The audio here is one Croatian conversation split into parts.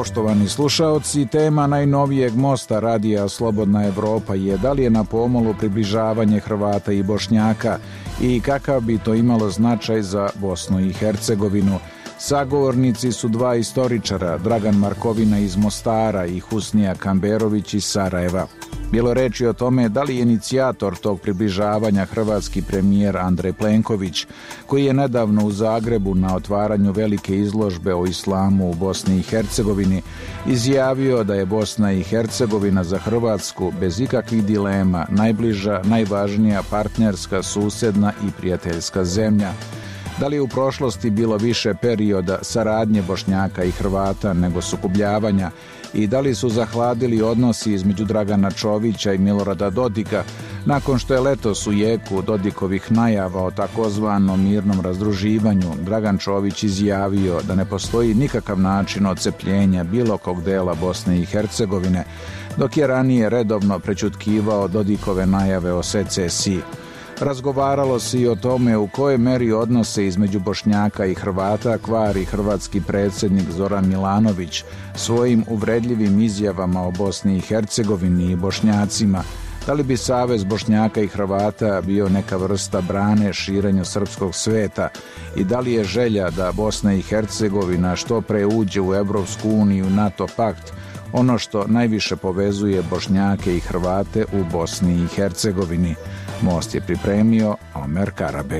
Poštovani slušaoci, tema najnovijeg mosta radija Slobodna Evropa je da li je na pomolu približavanje Hrvata i Bošnjaka i kakav bi to imalo značaj za Bosnu i Hercegovinu. Sagovornici su dva istoričara, Dragan Markovina iz Mostara i Husnija Kamberović iz Sarajeva. Bilo reči o tome da li je inicijator tog približavanja hrvatski premijer Andrej Plenković, koji je nedavno u Zagrebu na otvaranju velike izložbe o islamu u Bosni i Hercegovini izjavio da je Bosna i Hercegovina za Hrvatsku bez ikakvih dilema najbliža, najvažnija partnerska, susjedna i prijateljska zemlja. Da li je u prošlosti bilo više perioda saradnje Bošnjaka i Hrvata nego sukobljavanja i da li su zahladili odnosi između Dragana Čovića i Milorada Dodika nakon što je letos u jeku Dodikovih najava o takozvanom mirnom razdruživanju Dragan Čović izjavio da ne postoji nikakav način odcepljenja bilo kog dela Bosne i Hercegovine, dok je ranije redovno prećutkivao Dodikove najave o secesiji. Razgovaralo se i o tome u kojoj meri odnose između Bošnjaka i Hrvata kvari hrvatski predsjednik Zoran Milanović svojim uvredljivim izjavama o Bosni i Hercegovini i Bošnjacima. Da li bi Savez Bošnjaka i Hrvata bio neka vrsta brane širenju srpskog sveta i da li je želja da Bosna i Hercegovina što pre uđe u Evropsku uniju i NATO pakt ono što najviše povezuje Bošnjake i Hrvate u Bosni i Hercegovini? Most je pripremio Omer Karabeg.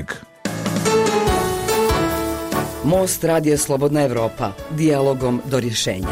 Most radija Slobodna Evropa, dijalogom do rješenja.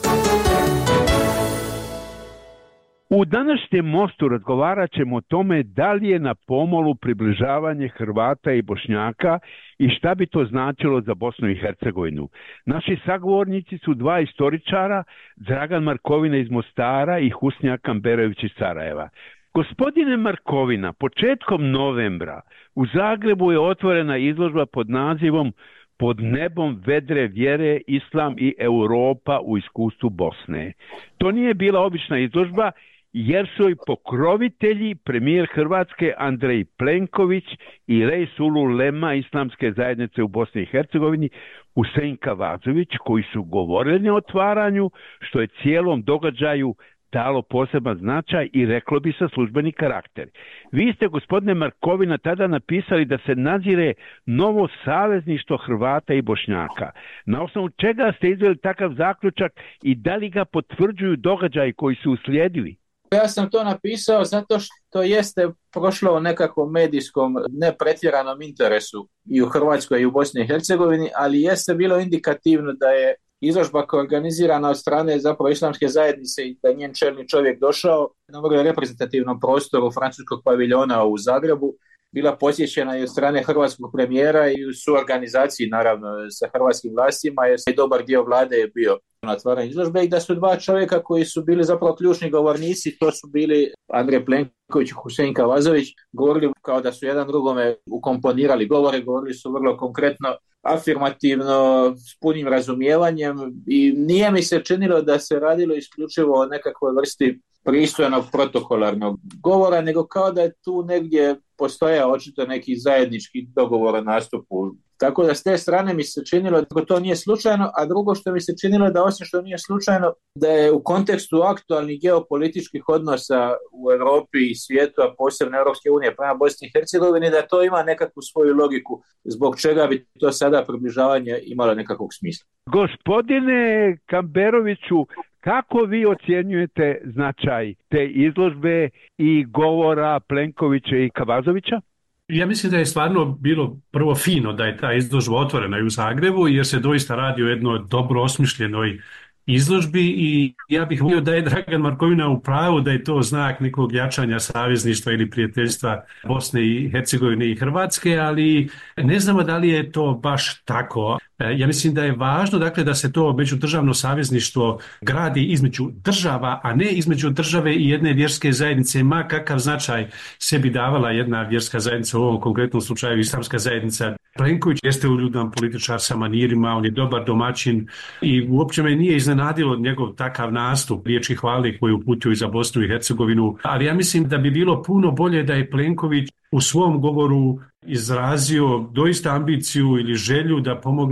U današnjem mostu razgovarat ćemo o tome da li je na pomolu približavanje Hrvata i Bošnjaka i šta bi to značilo za Bosnu i Hercegovinu. Naši sagovornici su dva istoričara, Dragan Markovina iz Mostara i Husnija Kamberović iz Sarajeva. Gospodine Markovina, početkom novembra u Zagrebu je otvorena izložba pod nazivom Pod nebom vedre vjere, Islam i Europa u iskustvu Bosne. To nije bila obična izložba jer su i pokrovitelji premijer Hrvatske Andrej Plenković i Reis Ulema Islamske zajednice u Bosni i Hercegovini Husein Kavazović, koji su govorili na otvaranju, što je cijelom događaju dalo poseban značaj i reklo bi se službeni karakter. Vi ste, gospodine Markovina, tada napisali da se nadzire novo savezništvo Hrvata i Bošnjaka. Na osnovu čega ste izveli takav zaključak i da li ga potvrđuju događaji koji su uslijedili? Ja sam to napisao zato što jeste prošlo u nekakvom medijskom nepretjeranom interesu i u Hrvatskoj i u Bosni i Hercegovini, ali jeste bilo indikativno da je izložba koja je organizirana od strane zapravo Islamske zajednice i da je njen čelni čovjek došao na vrlo reprezentativnom prostoru francuskog paviljona u Zagrebu, bila posjećena i od strane hrvatskog premijera i u suorganizaciji naravno sa hrvatskim vlastima, jer i dobar dio vlade je bio na otvaranju izložbe i da su dva čovjeka koji su bili zapravo ključni govornici, to su bili Andrej Plenković i Husein Kavazović, govorili kao da su jedan drugome ukomponirali govore, govorili su vrlo konkretno, afirmativno, s punim razumijevanjem i nije mi se činilo da se radilo isključivo o nekakvoj vrsti pristojnog protokolarnog govora, nego kao da je tu negdje postojao očito neki zajednički dogovor o nastupu. Tako da s te strane mi se činilo da to nije slučajno, a drugo što mi se činilo da osim što nije slučajno, da je u kontekstu aktualnih geopolitičkih odnosa u Europi i svijetu, a posebno Europske unije prema Bosni i Hercegovini, da to ima nekakvu svoju logiku zbog čega bi to sada približavanje imalo nekakvog smisla. Gospodine Kamberoviću, kako vi ocjenjujete značaj te izložbe i govora Plenkovića i Kavazovića? Ja mislim da je stvarno bilo prvo fino da je ta izložba otvorena i u Zagrebu, jer se doista radi o jednoj dobro osmišljenoj izložbi i ja bih volio da je Dragan Markovina u pravu da je to znak nekog jačanja savezništva ili prijateljstva Bosne i Hercegovine i Hrvatske, ali ne znamo da li je to baš tako. Ja mislim da je važno dakle, da se to međudržavno savezništvo gradi između država, a ne između države i jedne vjerske zajednice, ma kakav značaj sebi davala jedna vjerska zajednica, u ovom konkretnom slučaju Islamska zajednica. Plenković jeste uljudan političar sa manirima, on je dobar domaćin i uopće me nije iznenadilo njegov takav nastup, riječi hvale koju uputio i za Bosnu i Hercegovinu, ali ja mislim da bi bilo puno bolje da je Plenković u svom govoru izrazio doista ambiciju ili želju da pomogne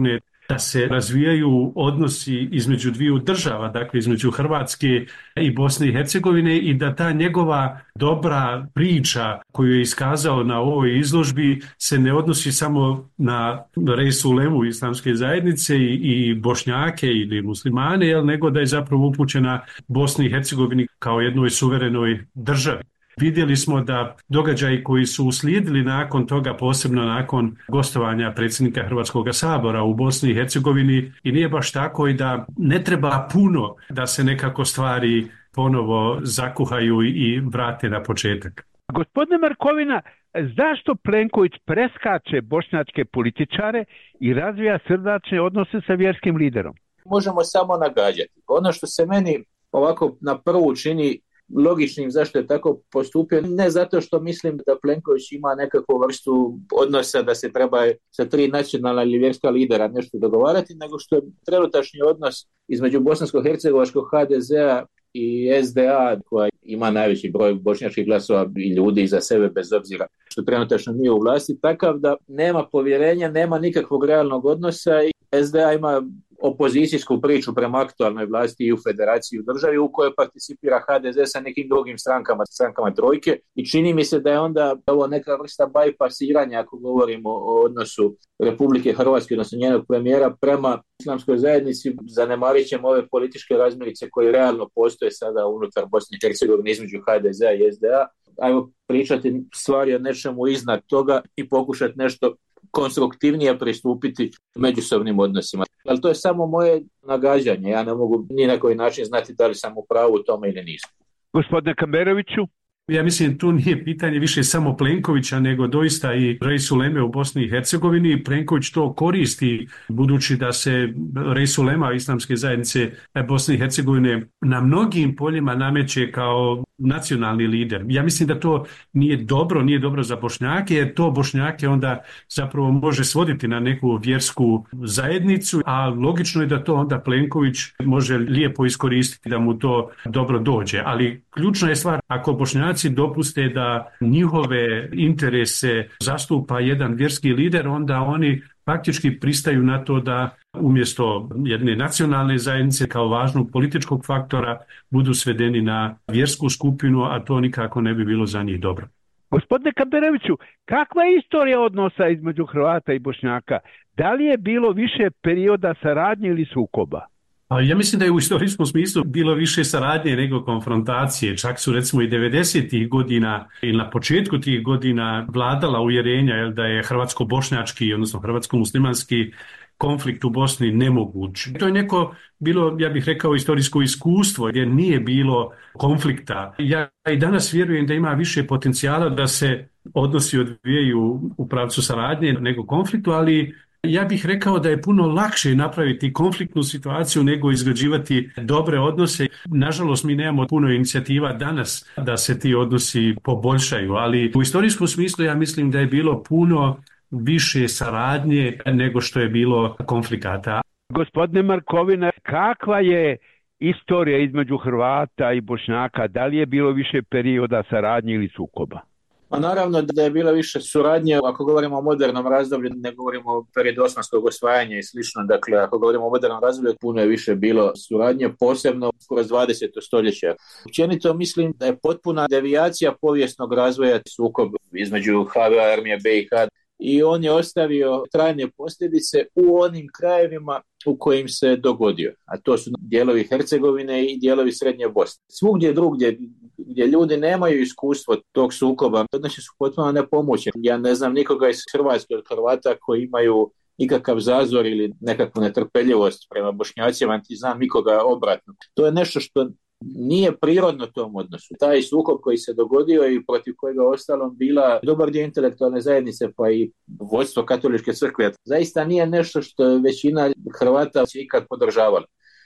da se razvijaju odnosi između dviju država, dakle između Hrvatske i Bosne i Hercegovine, i da ta njegova dobra priča koju je iskazao na ovoj izložbi se ne odnosi samo na Resulemu islamske zajednice i Bošnjake ili muslimane, nego da je zapravo upućena Bosni i Hercegovini kao jednoj suverenoj državi. Vidjeli smo da događaji koji su uslijedili nakon toga, posebno nakon gostovanja predsjednika Hrvatskog sabora u Bosni i Hercegovini, i nije baš tako i da ne treba puno da se nekako stvari ponovo zakuhaju i vrate na početak. Gospodine Markovina, zašto Plenković preskače bošnjačke političare i razvija srdačne odnose sa vjerskim liderom? Možemo samo nagađati. Ono što se meni ovako na prvu čini logičnim zašto je tako postupio, ne zato što mislim da Plenković ima nekakvu vrstu odnosa da se treba sa 3 nacionalna ili vjerska lidera nešto dogovarati, nego što je trenutačni odnos između bosansko-hercegovačkog HDZ-a i SDA, koja ima najveći broj bošnjačkih glasova i ljudi iza sebe bez obzira što trenutačno nije u vlasti, takav da nema povjerenja, nema nikakvog realnog odnosa i SDA ima opozicijsku priču prema aktualnoj vlasti i u federaciji i u državi u kojoj participira HDZ sa nekim drugim strankama trojke, i čini mi se da je onda ovo neka vrsta bajpasiranja ako govorimo o odnosu Republike Hrvatske, odnosno njenog premijera prema islamskoj zajednici. Zanemarit ćemo ove političke razmirice koje realno postoje sada unutar Bosne i Hercegovine između HDZ-a i SDA. Ajmo pričati stvari o nečemu iznad toga i pokušati nešto konstruktivnije pristupiti međusobnim odnosima. Ali to je samo moje nagađanje. Ja ne mogu ni na koji način znati da li sam u pravu u tome ili nisam. Gospodine Kamberoviću? Ja mislim tu nije pitanje više samo Plenkovića, nego doista i Resuleme u Bosni i Hercegovini. Plenković to koristi budući da se Resulema islamske zajednice Bosne i Hercegovine na mnogim poljima nameće kao nacionalni lider. Ja mislim da to nije dobro za Bošnjake, jer to Bošnjake onda zapravo može svoditi na neku vjersku zajednicu, a logično je da to onda Plenković može lijepo iskoristiti da mu to dobro dođe. Ali ključna je stvar, ako Bošnjaci dopuste da njihove interese zastupa jedan vjerski lider, onda oni faktički pristaju na to da umjesto jedne nacionalne zajednice kao važnog političkog faktora budu svedeni na vjersku skupinu, a to nikako ne bi bilo za njih dobro. Gospodine Kamberoviću, kakva je istorija odnosa između Hrvata i Bošnjaka? Da li je bilo više perioda saradnje ili sukoba? Ja mislim da je u istorijskom smislu bilo više saradnje nego konfrontacije. Čak su recimo i 90-ih godina ili na početku tih godina vladala uvjerenja da je hrvatsko-bošnjački, odnosno hrvatsko-muslimanski konflikt u Bosni nemoguć. To je neko bilo, ja bih rekao, istorijsko iskustvo gdje nije bilo konflikta. Ja i danas vjerujem da ima više potencijala da se odnosi odvijaju u pravcu saradnje nego konfliktu, ali ja bih rekao da je puno lakše napraviti konfliktnu situaciju nego izgrađivati dobre odnose. Nažalost, mi nemamo puno inicijativa danas da se ti odnosi poboljšaju, ali u istorijskom smislu ja mislim da je bilo puno više saradnje nego što je bilo konflikata. Gospodine Markovina, kakva je istorija između Hrvata i Bošnjaka? Da li je bilo više perioda saradnje ili sukoba? Pa naravno da je bilo više suradnje, ako govorimo o modernom razdoblju, ne govorimo o periodu osmanskog osvajanja i slično, dakle ako govorimo o modernom razdoblju, puno je više bilo suradnje, posebno kroz 20. stoljeća. Općenito mislim da je potpuna devijacija povijesnog razvoja sukob između HVA armije BiH i on je ostavio trajne posljedice u onim krajevima u kojim se dogodio, a to su dijelovi Hercegovine i dijelovi Srednje Bosne. Svugdje drugdje gdje ljudi nemaju iskustvo tog sukoba, odnosi su potpuno nepomoćni. Ja ne znam nikoga iz Hrvatske od Hrvata koji imaju ikakav zazor ili nekakvu netrpeljivost prema Bošnjacima, niti znam nikoga obratno. To je nešto što nije prirodno tom odnosu. Taj sukob koji se dogodio i protiv kojega ostalom bila dobar dio intelektualne zajednice pa i vodstvo katoličke crkve, zaista nije nešto što većina Hrvata će ikad podržavala,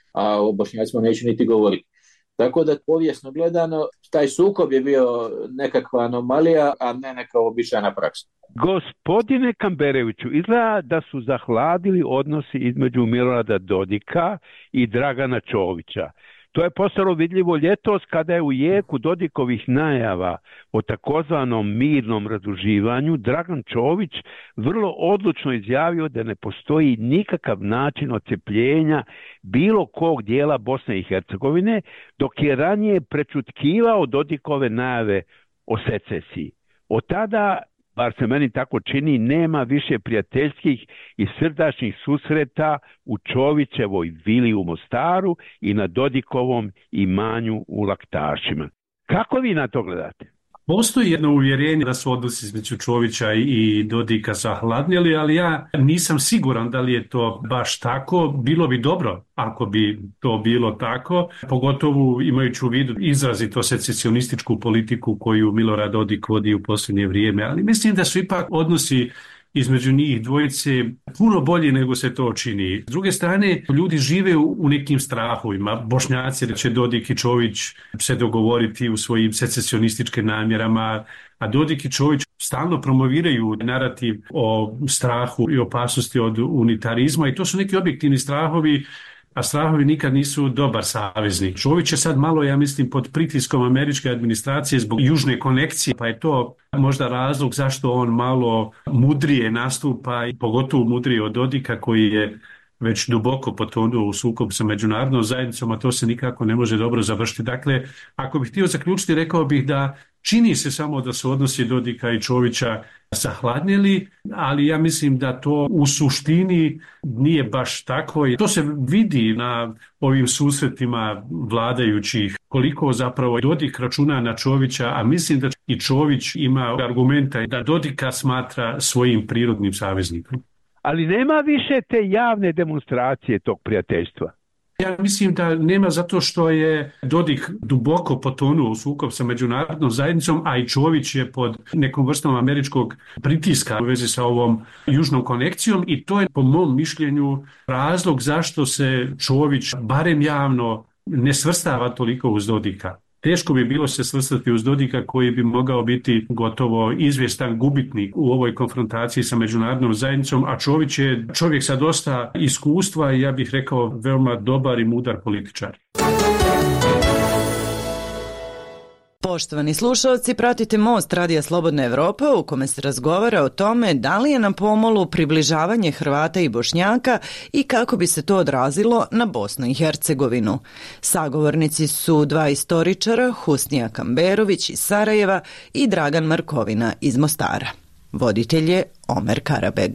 a o Bošnjacima neću niti govoriti. Tako da povijesno gledano, taj sukob je bio nekakva anomalija, a ne neka običajna praksa. Gospodine Kamberoviću, izgleda da su zahladili odnosi između Milorada Dodika i Dragana Čovića. To je postalo vidljivo ljetos kada je u jeku Dodikovih najava o takozvanom mirnom razdruživanju Dragan Čović vrlo odlučno izjavio da ne postoji nikakav način odcepljenja bilo kog dijela Bosne i Hercegovine, dok je ranije prečutkivao Dodikove najave o secesiji. Od tada, bar se meni tako čini, nema više prijateljskih i srdačnih susreta u Čovićevoj vili u Mostaru i na Dodikovom imanju u Laktašima. Kako vi na to gledate? Postoji jedno uvjerenje da su odnosi između Čovića i Dodika zahladnjeli, ali ja nisam siguran da li je to baš tako. Bilo bi dobro ako bi to bilo tako, pogotovo imajući u vidu izrazito secesionističku politiku koju Milorad Dodik vodi u posljednje vrijeme, ali mislim da su ipak odnosi između njih dvojice puno bolji nego se to čini. S druge strane, ljudi žive u nekim strahovima. Bošnjaci da će Dodik i Čović se dogovoriti u svojim secesionističkim namjerama, a Dodik i Čović stalno promoviraju narativ o strahu i opasnosti od unitarizma i to su neki objektivni strahovi, a strahovi nikad nisu dobar saveznik. Čović je sad malo, ja mislim, pod pritiskom američke administracije zbog južne konekcije, pa je to možda razlog zašto on malo mudrije nastupa i pogotovo mudrije od Dodika koji je već duboko potonuo u sukob sa međunarodnom zajednicom, a to se nikako ne može dobro završiti. Dakle, ako bih htio zaključiti, rekao bih da čini se samo da su odnosi Dodika i Čovića zahladnjeli, ali ja mislim da to u suštini nije baš tako. I to se vidi na ovim susretima vladajućih, koliko zapravo Dodik računa na Čovića, a mislim da i Čović ima argumenta da Dodika smatra svojim prirodnim saveznikom. Ali nema više te javne demonstracije tog prijateljstva. Ja mislim da nema zato što je Dodik duboko potonuo u sukob sa međunarodnom zajednicom, a i Čović je pod nekom vrstom američkog pritiska u vezi sa ovom južnom konekcijom i to je po mom mišljenju razlog zašto se Čović barem javno ne svrstava toliko uz Dodika. Teško bi bilo se svrstati uz Dodika koji bi mogao biti gotovo izvjestan gubitnik u ovoj konfrontaciji sa međunarodnom zajednicom, a Čović je čovjek sa dosta iskustva i ja bih rekao veoma dobar i mudar političar. Poštovani slušalci, pratite Most Radija Slobodna Evropa u kome se razgovara o tome da li je na pomolu približavanje Hrvata i Bošnjaka i kako bi se to odrazilo na Bosnu i Hercegovinu. Sagovornici su dva istoričara, Husnija Kamberović iz Sarajeva i Dragan Markovina iz Mostara. Voditelj je Omer Karabeg.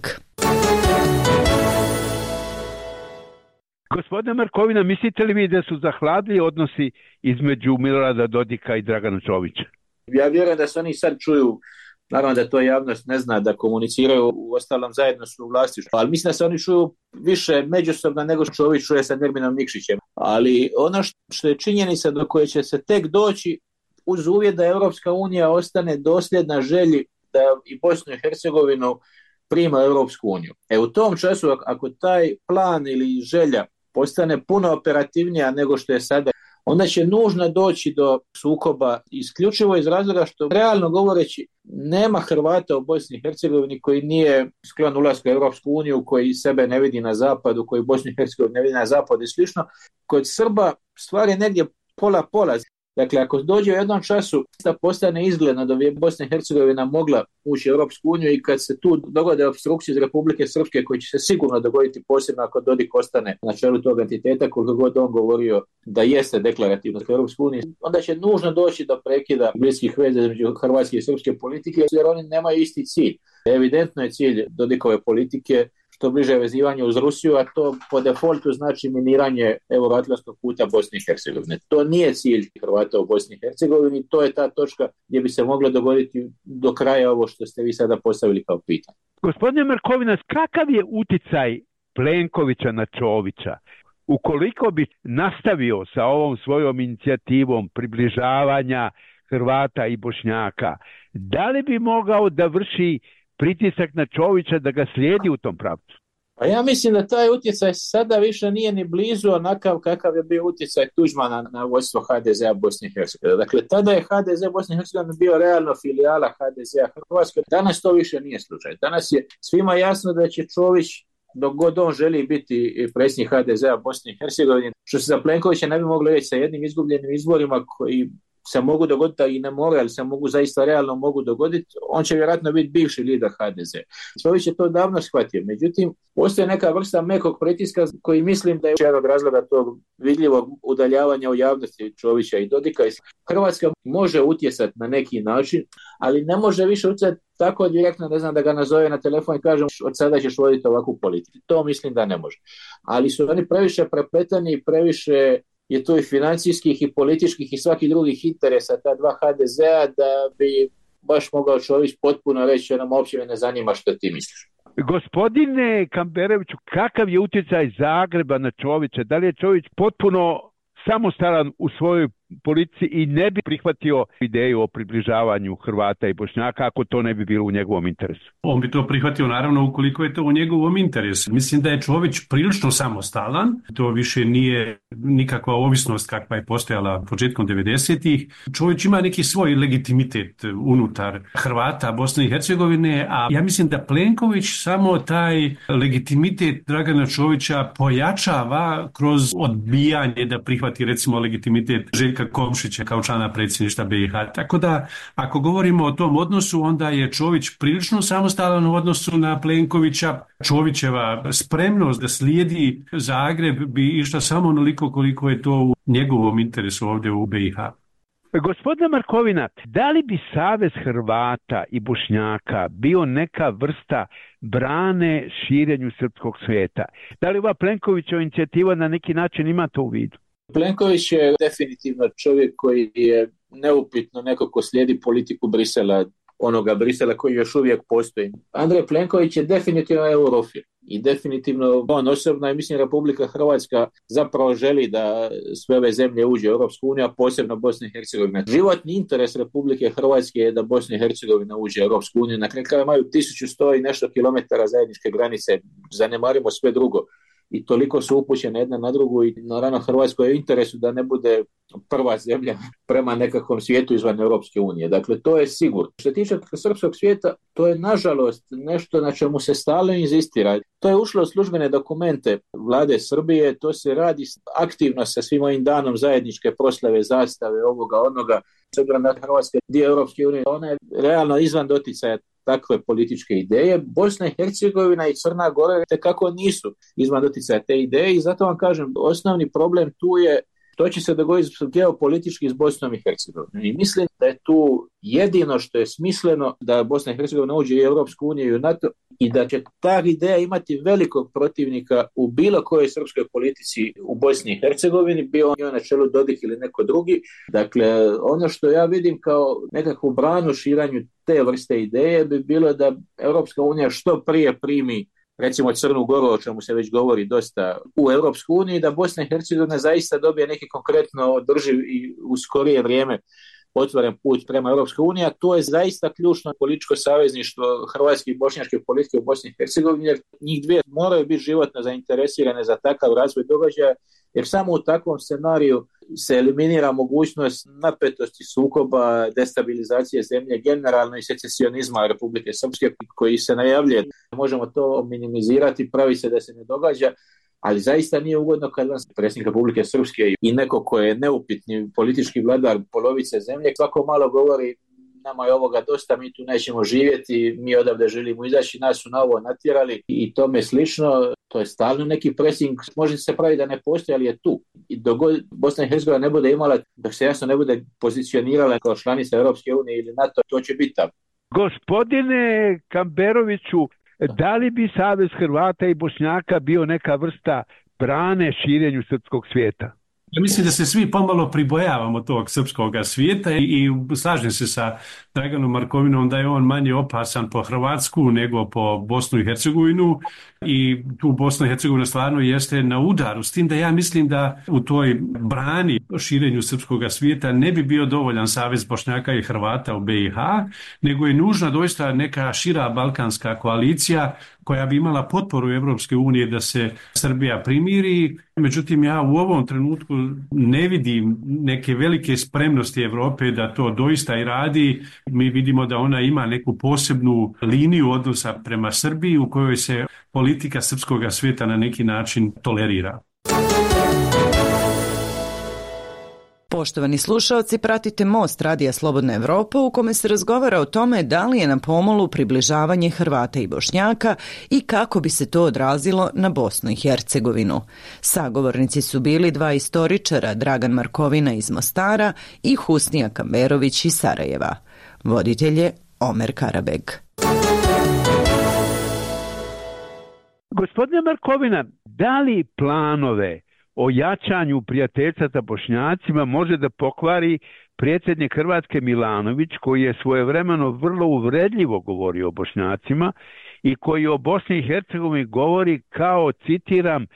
Gospodine Markovina, mislite li vi da su zahladili odnosi između Milorada Dodika i Dragana Čovića? Ja vjerujem da se oni sad čuju, naravno da to javnost ne zna, da komuniciraju, u ostalom zajedno su u vlasništvu, ali mislim da se oni čuju više međusobno nego što Čović čuje sa Nerminom Nikšićem. Ali ono što je činjenica do koje će se tek doći uz uvjet da Europska unija ostane dosljedna želji da i Bosnu i Hercegovinu prima Europsku uniju. U tom času, ako taj plan ili želja postane puno operativnija nego što je sada, onda će nužno doći do sukoba isključivo iz razloga što, realno govoreći, nema Hrvata u Bosni i Hercegovini koji nije sklon ulasku u Europsku uniju, koji sebe ne vidi na zapadu, koji Bosnu i Hercegovini ne vidi na zapadu i slično. Kod Srba stvar je negdje pola-pola. Dakle, ako dođe u jednom času da postane izgledno da bi Bosna i Hercegovina mogla ući u Europsku uniju i kad se tu dogode opstrukcije iz Republike Srpske, koji će se sigurno dogoditi posebno ako Dodik ostane na čelu tog entiteta, koliko god on govorio da jeste deklarativno u Europsku uniju, onda će nužno doći do prekida bliskih veza između hrvatske i srpske politike, jer oni nemaju isti cilj. Evidentno je cilj Dodikove politike što bliže vezivanje uz Rusiju, a to po defaultu znači miniranje euroatlantskog puta Bosne i Hercegovine. To nije cilj Hrvata u Bosni i Hercegovini, to je ta točka gdje bi se moglo dogoditi do kraja ovo što ste vi sada postavili kao pitanje. Gospodine Markovina, kakav je uticaj Plenkovića na Čovića? Ukoliko bi nastavio sa ovom svojom inicijativom približavanja Hrvata i Bošnjaka, da li bi mogao da vrši pritisak na Čovića da ga slijedi u tom pravcu? Pa ja mislim da taj utjecaj sada više nije ni blizu onakav kakav je bio utjecaj Tuđmana na vodstvo HDZ-a Bosne i Hercegovine. Dakle, tada je HDZ Bosne i Hercegovine bio realno filijala HDZ-a Hrvatske. Danas to više nije slučaj. Danas je svima jasno da će Čović dok god on želi biti predsjednik HDZ-a Bosne i Hercegovine, što se za Plenkovića ne bi moglo reći sa jednim izgubljenim izborima koji se mogu dogoditi, a i ne moraju, ali se mogu zaista realno mogu dogoditi, on će vjerojatno biti bivši lider HDZ. Čović je to davno shvatio. Međutim, postoje neka vrsta mekog pritiska koji mislim da je jedan od razloga tog vidljivog udaljavanja u javnosti Čovića i Dodika. Hrvatska može utjecati na neki način, ali ne može više utjecati tako direktno, ne znam, da ga nazove na telefon i kažem od sada ćeš voditi ovakvu politiku. To mislim da ne može. Ali su oni previše prepletani i previše je tu i financijskih i političkih i svakih drugih interesa ta dva HDZ-a da bi baš mogao Čović potpuno reći nam uopće me ne zanima što ti misliš. Gospodine Kamberoviću, kakav je utjecaj Zagreba na Čovića? Da li je Čović potpuno samostalan u svojoj politici i ne bi prihvatio ideju o približavanju Hrvata i Bošnjaka ako to ne bi bilo u njegovom interesu? On bi to prihvatio naravno ukoliko je to u njegovom interesu. Mislim da je Čović prilično samostalan, to više nije nikakva ovisnost kakva je postojala početkom 90-ih. Čović ima neki svoj legitimitet unutar Hrvata Bosne i Hercegovine, a ja mislim da Plenković samo taj legitimitet Dragana Čovića pojačava kroz odbijanje da prihvati recimo legitimitet Željka Komšića kao člana predsjedništva BiH. Tako da, ako govorimo o tom odnosu, onda je Čović prilično samostalan u odnosu na Plenkovića. Čovićeva spremnost da slijedi Zagreb bi išla samo onoliko koliko je to u njegovom interesu ovdje u BiH. Gospodine Markovina, da li bi Savez Hrvata i Bošnjaka bio neka vrsta brane širenju srpskog svijeta? Da li ova Plenkovićeva inicijativa na neki način ima to u vidu? Plenković je definitivno čovjek koji je neupitno neko ko slijedi politiku Brisela, onoga Brisela koji još uvijek postoji. Andrej Plenković je definitivno eurofil i definitivno on osobno i mislim Republika Hrvatska zapravo želi da sve ove zemlje uđe u Europsku uniju, a posebno Bosna i Hercegovina. Životni interes Republike Hrvatske je da Bosna i Hercegovina uđe u Europsku uniju. Na kraju imaju 1100 i nešto kilometara zajedničke granice, zanemarimo sve drugo. I toliko su upućene jedna na drugu i naravno Hrvatskoj je u interesu da ne bude prva zemlja prema nekakvom svijetu izvan Europske unije. Dakle, to je sigurno. Što se tiče srpskog svijeta, to je nažalost nešto na čemu se stalno inzistira. To je ušlo u službene dokumente vlade Srbije, to se radi aktivno sa svim ovim danom zajedničke proslave, zastave, ovoga, onoga. S obzirom da Hrvatska dio Europske unije, ona je realno izvan doticaja takve političke ideje. Bosna i Hercegovina i Crna Gora tekako nisu izvan doticaja te ideje i zato vam kažem, osnovni problem tu je što će se dogoditi geopolitički s Bosnom i Hercegovinom. I mislim da je tu jedino što je smisleno da Bosna i Hercegovina uđe i u Europsku uniju i u NATO i da će ta ideja imati velikog protivnika u bilo kojoj srpskoj politici u Bosni i Hercegovini, bio on na čelu Dodik ili neko drugi. Dakle, ono što ja vidim kao nekakvu branu širanju te vrste ideje bi bilo da Europska unija što prije primi recimo Crnu Goru, o čemu se već govori dosta, u Europsku uniju, da Bosna i Hercegovina zaista dobije neki konkretno održiv i u skorije vrijeme otvoren put prema Europskoj uniji, a to je zaista ključno političko savezništvo hrvatske i bošnjačke politike u Bosni i Hercegovini, jer njih dvije moraju biti životno zainteresirane za takav razvoj događaja, jer samo u takvom scenariju se eliminira mogućnost napetosti, sukoba, destabilizacije zemlje, generalno i secesionizma Republike Srpske koji se najavljuje. Možemo to minimizirati, pravi se da se ne događa, ali zaista nije ugodno kad vam predsjednik Republike Srpske i neko ko je neupitni politički vladar polovice zemlje svako malo govori nama je ovoga dosta, mi tu nećemo živjeti, mi odavde želimo izaći, nas su na ovo natjerali i tome slično. To je stalno neki pressing, može se pravi da ne postoji, ali je tu. I dok Bosna i Hercegovina ne bude imala, dok se jasno ne bude pozicionirala kao članica Europske unije ili NATO, to će biti tamo. Gospodine Kamberoviću, da li bi Savez Hrvata i Bošnjaka bio neka vrsta brane širenju srpskog svijeta? Ja mislim da se svi pomalo pribojavamo tog srpskog svijeta i slažem se sa Draganom Markovinom da je on manje opasan po Hrvatsku nego po Bosnu i Hercegovinu i tu Bosna i Hercegovina stvarno jeste na udaru, s tim da ja mislim da u toj brani širenju srpskog svijeta ne bi bio dovoljan savez Bošnjaka i Hrvata u BiH, nego je nužna doista neka šira balkanska koalicija koja bi imala potporu Europske unije da se Srbija primiri. Međutim, ja u ovom trenutku ne vidim neke velike spremnosti Europe da to doista i radi. Mi vidimo da ona ima neku posebnu liniju odnosa prema Srbiji u kojoj se politika srpskog svijeta na neki način tolerira. Poštovani slušaoci, pratite Most Radija Slobodna Evropa u kome se razgovara o tome da li je na pomolu približavanje Hrvata i Bošnjaka i kako bi se to odrazilo na Bosnu i Hercegovinu. Sagovornici su bili dva istoričara, Dragan Markovina iz Mostara i Husnija Kamberović iz Sarajeva. Voditelj je Omer Karabeg. Gospodine Markovina, da li planove o jačanju prijateljstva sa Bošnjacima može da pokvari predsjednik Hrvatske Milanović, koji je svojevremeno vrlo uvredljivo govorio o Bošnjacima i koji o Bosni i Hercegovini govori kao, citiram,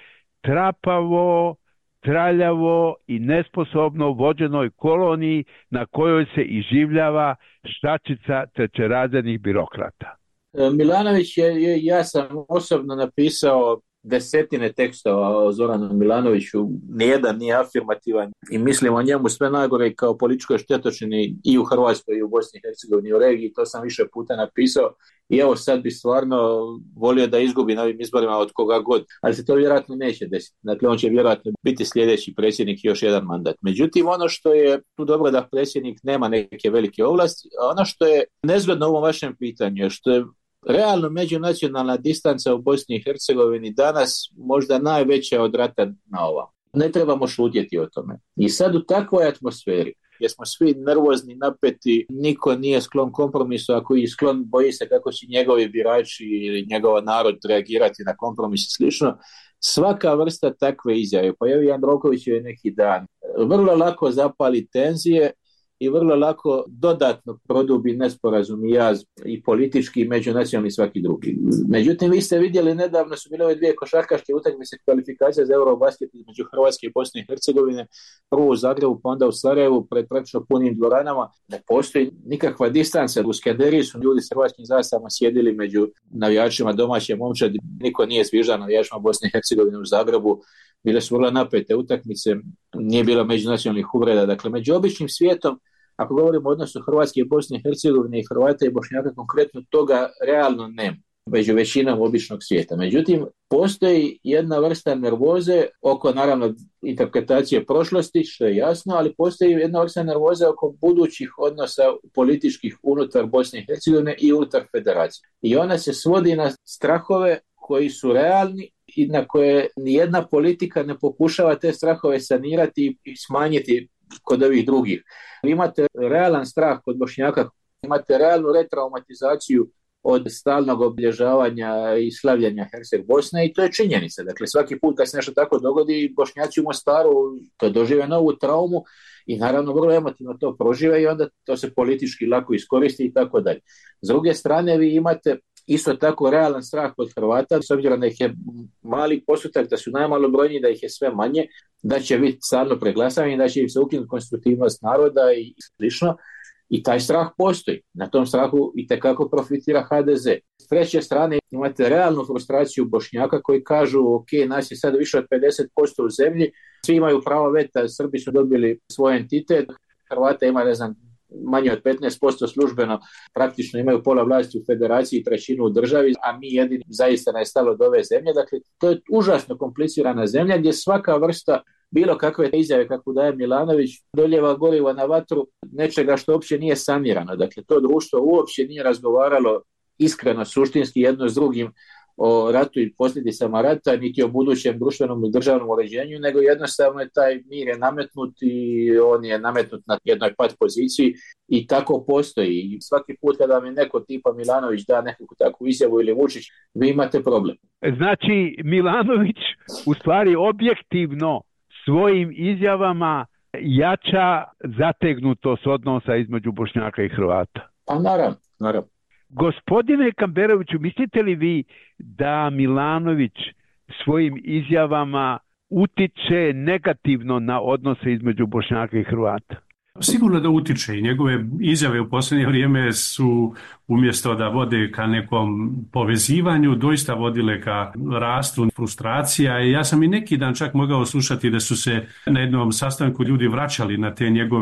trapavo, traljavo i nesposobno vođenoj koloniji na kojoj se iživljava štačica trećerazrednih birokrata. Milanović ja sam osobno napisao desetine tekstova o Zoranu Milanoviću, nijedan nije afirmativan i mislim o njemu sve najgore kao političkoj štetočini i u Hrvatskoj i u Bosni i Hercegovini i u regiji, to sam više puta napisao i evo sad bi stvarno volio da izgubi na ovim izborima od koga god, ali se to vjerojatno neće desiti. Dakle, on će vjerojatno biti sljedeći predsjednik još jedan mandat. Međutim, ono što je tu dobro da predsjednik nema neke velike ovlasti, a ono što je nezgodno u ovom vašem pitanju, što je realno međunacionalna distanca u Bosni i Hercegovini danas možda najveća od rata na ovam. Ne trebamo šutjeti o tome. I sad u takvoj atmosferi, gdje smo svi nervozni, napeti, niko nije sklon kompromisu, ako je sklon boji se kako će njegovi birači ili njegov narod reagirati na kompromis i slično, svaka vrsta takve izjave, pa evo Jandroković je neki dan, vrlo lako zapali tenzije i vrlo lako dodatno produbi nesporazum i jaz i politički i međunacionalni i svaki drugi. Međutim, vi ste vidjeli, nedavno su bile ove dvije košarkaške utakmice kvalifikacije za Eurobasket između Hrvatske i Bosne i Hercegovine, prvo u Zagrebu, pa onda u Sarajevu, pred praktično punim dvoranama. Ne postoji nikakva distanca. U Skenderiji su ljudi s hrvatskim zastavama sjedili među navijačima domaće momčadi. Niko nije zviždao navijačima Bosne i Hercegovine u Zagrebu. Bile su vrlo napete utakmice, nije bilo međunacionalnih uvreda. Dakle, među običnim svijetom, ako govorimo o odnosu Hrvatske i Bosne i Hercegovine i Hrvata i Bošnjaka, konkretno toga realno nema među većinom običnog svijeta. Međutim, postoji jedna vrsta nervoze oko, naravno, interpretacije prošlosti, što je jasno, ali postoji jedna vrsta nervoze oko budućih odnosa političkih unutar Bosne i Hercegovine i unutar federacije. I ona se svodi na strahove koji su realni i na koje nijedna politika ne pokušava te strahove sanirati i smanjiti kod ovih drugih. Vi imate realan strah kod Bošnjaka, imate realnu retraumatizaciju od stalnog obilježavanja i slavljenja Herceg Bosne i to je činjenica. Dakle, svaki put kad se nešto tako dogodi, Bošnjaci u Mostaru to dožive novu traumu i naravno vrlo emotivno to prožive i onda to se politički lako iskoristi i tako dalje. S druge strane, vi imate isto tako realan strah kod Hrvata, s obzirom da ih je mali postotak, da su najmalobrojniji, da ih je sve manje, da će biti stalno preglasavanje, da će im se ukinuti konstitutivnost naroda i slično. I taj strah postoji. Na tom strahu itekako profitira HDZ. S treće strane imate realnu frustraciju Bošnjaka koji kažu ok, nas je sad više od 50% u zemlji, svi imaju pravo veta, Srbi su dobili svoj entitet, Hrvata ima, ne znam, manje od 15% službeno, praktično imaju pola vlasti u federaciji i trećinu u državi, a mi jedini zaista ne stalo od ove zemlje. Dakle, to je užasno komplicirana zemlja gdje svaka vrsta bilo kakve izjave kako daje Milanović doljeva goriva na vatru nečega što uopće nije sanirano. Dakle, to društvo uopće nije razgovaralo iskreno, suštinski jedno s drugim o ratu i posljedicama rata, niti o budućem društvenom i državnom uređenju, nego jednostavno je taj mir je nametnut i on je nametnut na jednoj pat poziciji i tako postoji. I svaki put kada vam je neko tipa Milanović da nekakvu takvu izjavu ili Vučić, vi imate problem. Znači, Milanović u stvari objektivno svojim izjavama jača zategnutost odnosa između Bošnjaka i Hrvata. Pa naravno. Gospodine Kamberoviću, mislite li vi da Milanović svojim izjavama utiče negativno na odnose između Bošnjaka i Hrvata? Sigurno da utiče i njegove izjave u posljednje vrijeme su umjesto da vode ka nekom povezivanju, doista vodile ka rastu frustracija i ja sam i neki dan čak mogao slušati da su se na jednom sastanku ljudi vraćali na te njegove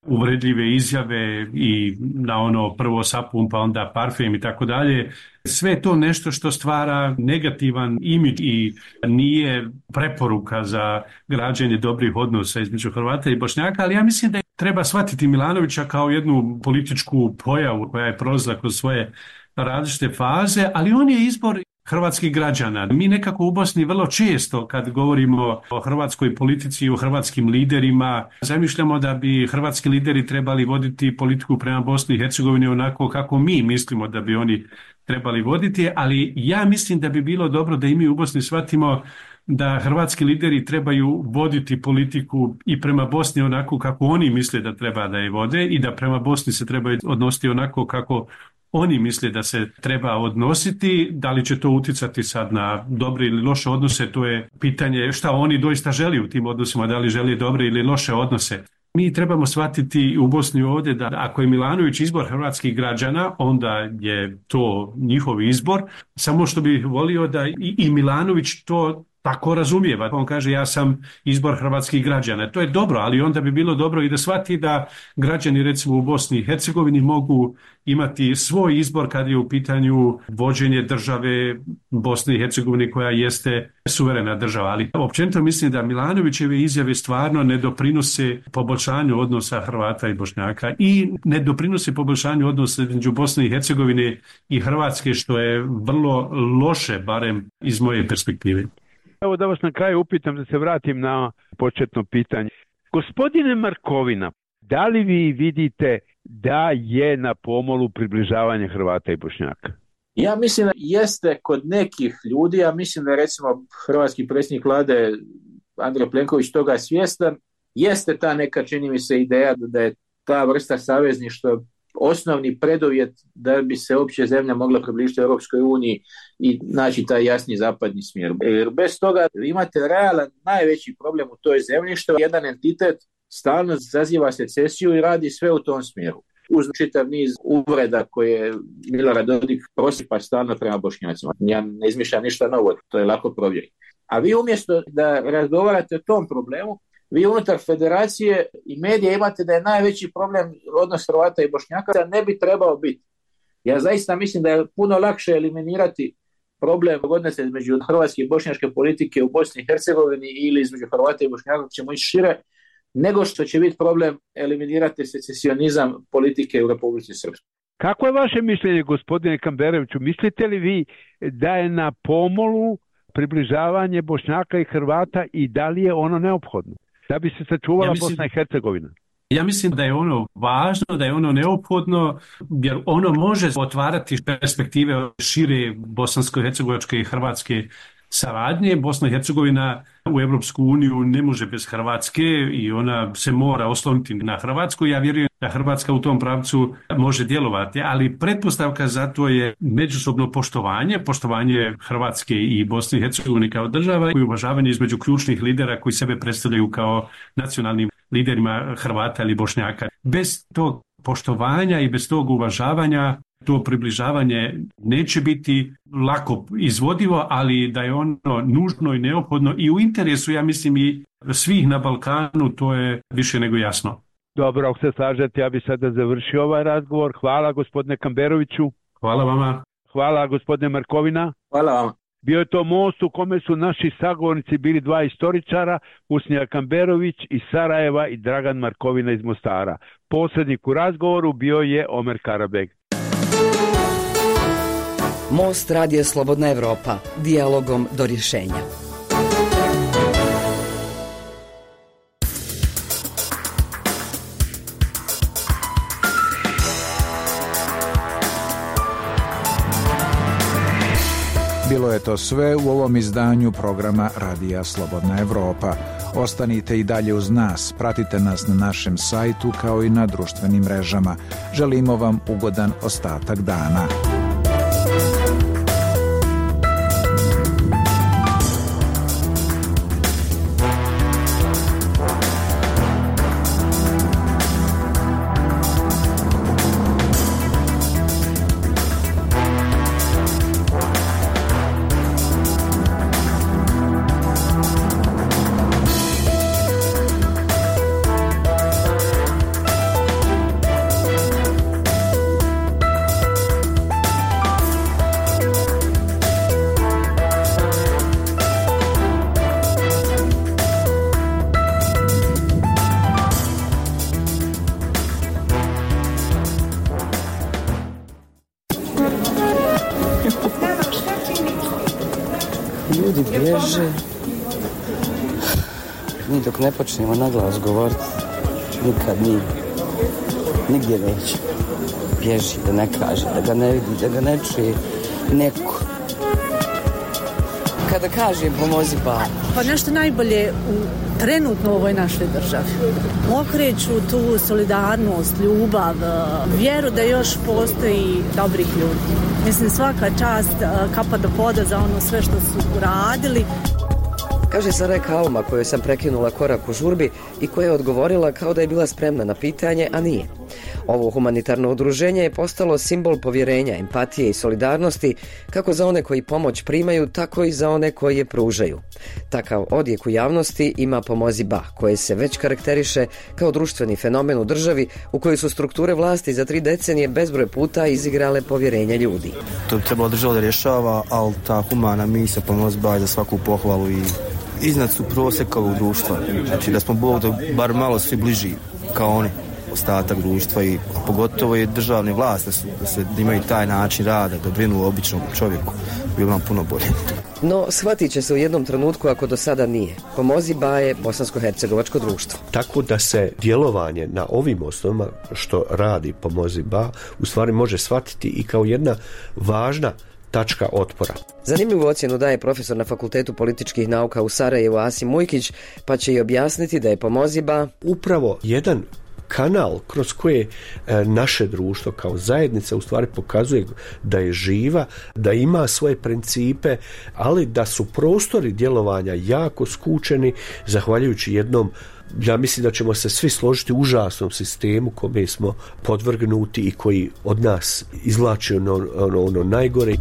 uvredljive izjave i na ono prvo sapun pa onda parfem i tako dalje. Sve je to nešto što stvara negativan imidž i nije preporuka za građenje dobrih odnosa između Hrvata i Bošnjaka, ali ja mislim da treba shvatiti Milanovića kao jednu političku pojavu koja je prolazila kroz svoje različite faze, ali on je izbor hrvatskih građana. Mi nekako u Bosni vrlo često kad govorimo o hrvatskoj politici i o hrvatskim liderima, zamišljamo da bi hrvatski lideri trebali voditi politiku prema Bosni i Hercegovini onako kako mi mislimo da bi oni trebali voditi, ali ja mislim da bi bilo dobro da i mi u Bosni shvatimo da hrvatski lideri trebaju voditi politiku i prema Bosni onako kako oni misle da treba da je vode i da prema Bosni se trebaju odnositi onako kako oni misle da se treba odnositi. Da li će to utjecati sad na dobre ili loše odnose, to je pitanje šta oni doista želi u tim odnosima, da li želi dobre ili loše odnose. Mi trebamo shvatiti u Bosni ovdje da ako je Milanović izbor hrvatskih građana, onda je to njihov izbor, samo što bih volio da i Milanović to tako razumijeva. On kaže ja sam izbor hrvatskih građana. To je dobro, ali onda bi bilo dobro i da shvati da građani recimo u Bosni i Hercegovini mogu imati svoj izbor kad je u pitanju vođenje države Bosne i Hercegovine koja jeste suverena država. Ali općenito mislim da Milanovićeve izjave stvarno ne doprinose poboljšanju odnosa Hrvata i Bošnjaka i ne doprinose poboljšanju odnosa između Bosne i Hercegovine i Hrvatske, što je vrlo loše, barem iz moje perspektive. Evo da vas na kraju upitam, da se vratim na početno pitanje. Gospodine Markovina, da li vi vidite da je na pomolu približavanje Hrvata i Bošnjaka? Ja mislim da jeste kod nekih ljudi, ja mislim da je recimo hrvatski predsjednik vlade Andrej Plenković toga svjestan, jeste ta neka, čini mi se, ideja da je ta vrsta savezništva osnovni preduvjet da bi se uopće zemlja mogla približiti Europskoj uniji i naći taj jasni zapadni smjer. Jer bez toga imate realan najveći problem u toj zemlji, što jedan entitet stalno zaziva secesiju i radi sve u tom smjeru. Uz čitav niz uvreda koje Milorad Dodik prosipa stalno prema Bošnjacima. Ja ne izmišljam ništa novo, to je lako provjeriti. A vi umjesto da razgovarate o tom problemu, vi unutar federacije i medija imate da je najveći problem odnos Hrvata i Bošnjaka, da ne bi trebao biti. Ja zaista mislim da je puno lakše eliminirati problem odnosa između hrvatske i bošnjačke politike u Bosni i Hercegovini ili između Hrvata i Bošnjaka, ćemo ići šire, nego što će biti problem eliminirati secesionizam politike u Republici Srpskoj. Kako je vaše mišljenje, gospodine Kamberoviću? Mislite li vi da je na pomolu približavanje Bošnjaka i Hrvata i da li je ono neophodno da bi se sačuvala Bosna i Hercegovina? Ja mislim da je ono važno, da je ono neophodno, jer ono može otvarati perspektive šire bosansko-hercegovačke i hrvatske saradnje. Bosna i Hercegovina u Europsku uniju ne može bez Hrvatske i ona se mora osloniti na Hrvatsku. Ja vjerujem da Hrvatska u tom pravcu može djelovati, ali pretpostavka za to je međusobno poštovanje Hrvatske i Bosne i Hercegovine kao država i uvažavanje između ključnih lidera koji sebe predstavljaju kao nacionalnim liderima Hrvata ili Bošnjaka. Bez tog poštovanja i bez tog uvažavanja to približavanje neće biti lako izvodivo, ali da je ono nužno i neophodno i u interesu, ja mislim, i svih na Balkanu, to je više nego jasno. Dobro, ako se slažete, ja bih sada završio ovaj razgovor. Hvala gospodine Kamberoviću. Hvala vama. Hvala gospodine Markovina. Hvala vama. Bio je to most u kome su naši sagovornici bili dva istoričara, Husnija Kamberović iz Sarajeva i Dragan Markovina iz Mostara. Posrednik u razgovoru bio je Omer Karabeg. Most Radija Slobodna Evropa. Dijalogom do rješenja. Bilo je to sve u ovom izdanju programa Radija Slobodna Evropa. Ostanite i dalje uz nas, pratite nas na našem sajtu kao i na društvenim mrežama. Želimo vam ugodan ostatak dana. Ljudi bježe. Mi dok ne počnemo naglas govoriti, nikad nigdje neće. Bježi, da ne kaže, da ga ne vidi, da ga ne čuje neko. Kada kažem pomozi ba. Pa nešto najbolje trenutno u ovoj našoj državi. Okreću tu solidarnost, ljubav, vjeru da još postoji dobrih ljudi. Mislim, svaka čast, kapa do poda za ono sve što su uradili. Kaže Sarajka Alma, koju sam prekinula korak u žurbi i koja je odgovorila kao da je bila spremna na pitanje, a nije. Ovo humanitarno udruženje je postalo simbol povjerenja, empatije i solidarnosti kako za one koji pomoć primaju, tako i za one koji je pružaju. Takav odjek u javnosti ima Pomozi Ba, koje se već karakteriše kao društveni fenomen u državi u kojoj su strukture vlasti za 3 decenije bezbroj puta izigrale povjerenje ljudi. To bi trebalo država da rješava, ali ta humana misija Pomozi Ba je za svaku pohvalu i iznad su prosjeka ovog društva. Znači da smo Bog da bar malo svi bliži kao oni, ostatak društva i pogotovo i državne vlasti da imaju taj način rada, da brinu o običnom čovjeku, bilo nam puno bolje. No, shvatit će se u jednom trenutku ako do sada nije. Pomozi Ba je bosansko-hercegovačko društvo. Tako da se djelovanje na ovim osnovama što radi Pomozi Ba u stvari može shvatiti i kao jedna važna tačka otpora. Zanimljivu ocjenu daje profesor na Fakultetu političkih nauka u Sarajevu Asim Mujkić, pa će i objasniti da je Pomozi Ba upravo jedan kanal kroz koje naše društvo kao zajednica u stvari pokazuje da je živa, da ima svoje principe, ali da su prostori djelovanja jako skučeni zahvaljujući jednom, ja mislim da ćemo se svi složiti, užasnom sistemu kome smo podvrgnuti i koji od nas izvlači ono najgore.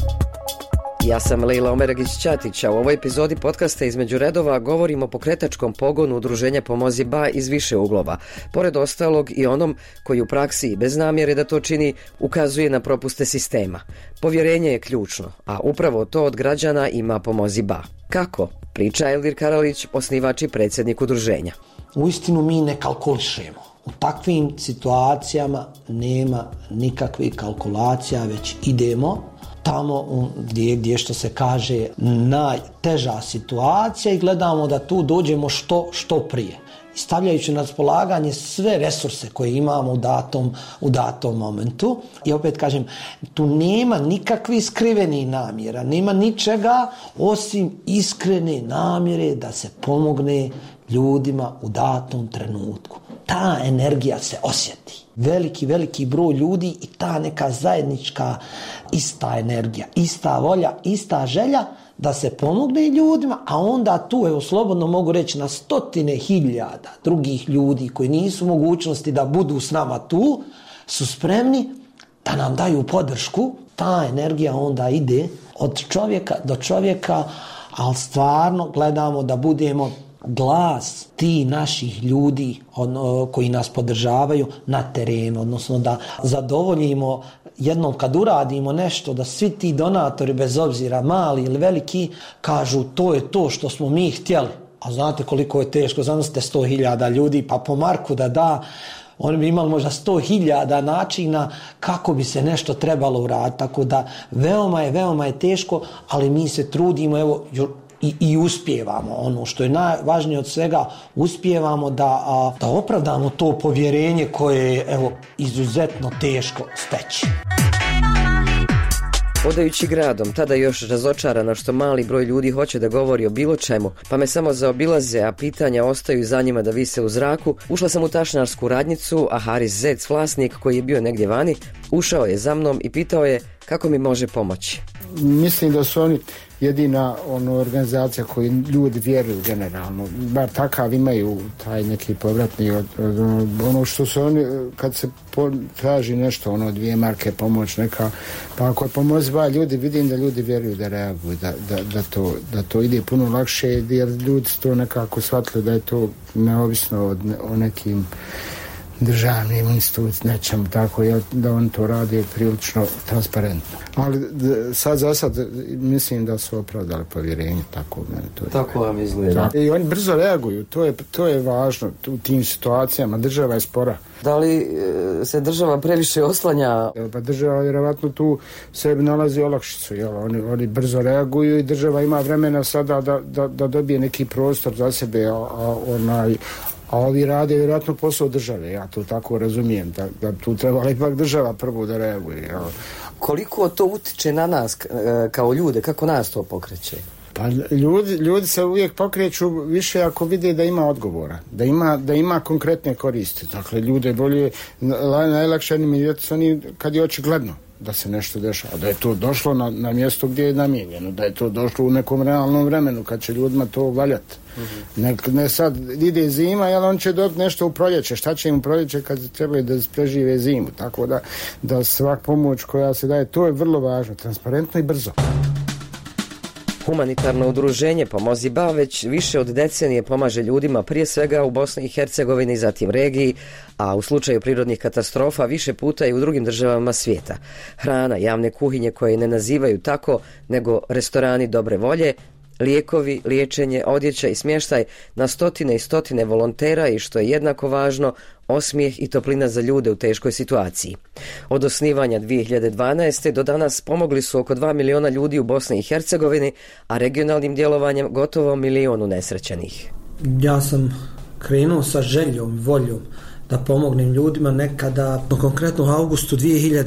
Ja sam Lejla Omeragić-Ćatić, a u ovoj epizodi podcasta Između redova govorimo o pokretačkom pogonu udruženja Pomozi Ba iz više uglova. Pored ostalog i onom koji u praksi i bez namjere da to čini ukazuje na propuste sistema. Povjerenje je ključno, a upravo to od građana ima Pomozi Ba. Kako? Priča Elvir Karalić, osnivač i predsjednik udruženja. Uistinu mi ne kalkulišemo. U takvim situacijama nema nikakvih kalkulacija, već idemo tamo gdje što se kaže najteža situacija i gledamo da tu dođemo što prije. Stavljajući na raspolaganje sve resurse koje imamo u datom momentu. I opet kažem, tu nema nikakvih skrivenih namjera, nema ničega osim iskrene namjere da se pomogne ljudima u datom trenutku. Ta energija se osjeti. Veliki broj ljudi i ta neka zajednička ista energija, ista volja, ista želja da se pomogne ljudima, a onda tu, evo slobodno mogu reći, na 100.000 drugih ljudi koji nisu u mogućnosti da budu s nama tu, su spremni da nam daju podršku. Ta energija onda ide od čovjeka do čovjeka, ali stvarno gledamo da budemo glas ti naših ljudi koji nas podržavaju na terenu, odnosno da zadovoljimo jednom kad uradimo nešto, da svi ti donatori, bez obzira mali ili veliki, kažu to je to što smo mi htjeli. A znate koliko je teško, zamislite 100.000 ljudi, pa po Marku da, oni bi imali možda 100.000 načina kako bi se nešto trebalo uraditi. Tako da veoma je teško, ali mi se trudimo, evo, i uspijevamo. Ono što je najvažnije od svega, uspijevamo da opravdamo to povjerenje koje je, evo, izuzetno teško steći. Hodajući gradom, tada još razočarano što mali broj ljudi hoće da govori o bilo čemu, pa me samo zaobilaze, a pitanja ostaju za njima da vise u zraku, ušla sam u tašnarsku radnjicu, a Haris Zec, vlasnik koji je bio negdje vani, ušao je za mnom i pitao je kako mi može pomoći. Mislim da su oni jedina organizacija koju ljudi vjeruju generalno, bar takav imaju taj neki povratni ono što su oni, kad se traži nešto, 2 marke pomoć neka, pa ako je Pomozi Ba, ljudi, vidim da ljudi vjeruju, da reaguju, da to ide puno lakše, jer ljudi su to nekako shvatili da je to neovisno o nekim državnim institucijama, nečemu tako, da on to radi prilično transparentno. Ali sad za sad mislim da su opravdali povjerenje, tako meni to je. Tako vam izgleda. I oni brzo reaguju, to je važno u tim situacijama, država je spora. Da li se država previše oslanja? Pa država vjerovatno tu sebi nalazi olakšicu, oni brzo reaguju i država ima vremena sada da dobije neki prostor za sebe, a ovi rade vjerojatno posao države, ja to tako razumijem, da tu trebala ipak država prvo da reaguje. Jel? Koliko to utiče na nas kao ljude, kako nas to pokreće? Pa ljudi se uvijek pokreću više ako vide da ima odgovora, da ima konkretne koristi. Dakle, ljude bolje, najlakše animirati oni kad je očigledno da se nešto dešava, da je to došlo na mjesto gdje je namijenjeno, da je to došlo u nekom realnom vremenu kad će ljudima to valjati. Ne sad ide zima, jel on će dobiti nešto u proljeće, šta će im u proljeće kad trebaju da prežive zimu, tako da svak pomoć koja se daje, to je vrlo važno, transparentno i brzo. Humanitarno udruženje Pomozi Ba već više od decenije pomaže ljudima prije svega u Bosni i Hercegovini, zatim regiji, a u slučaju prirodnih katastrofa više puta i u drugim državama svijeta. Hrana, javne kuhinje koje ne nazivaju tako, nego restorani dobre volje, lijekovi, liječenje, odjeća i smještaj na stotine i stotine volontera i, što je jednako važno, osmijeh i toplina za ljude u teškoj situaciji. Od osnivanja 2012. do danas pomogli su oko 2 miliona ljudi u Bosni i Hercegovini, a regionalnim djelovanjem gotovo 1 milion unesrećenih. Ja sam krenuo sa željom, voljom da pomognem ljudima nekada, konkretno u augustu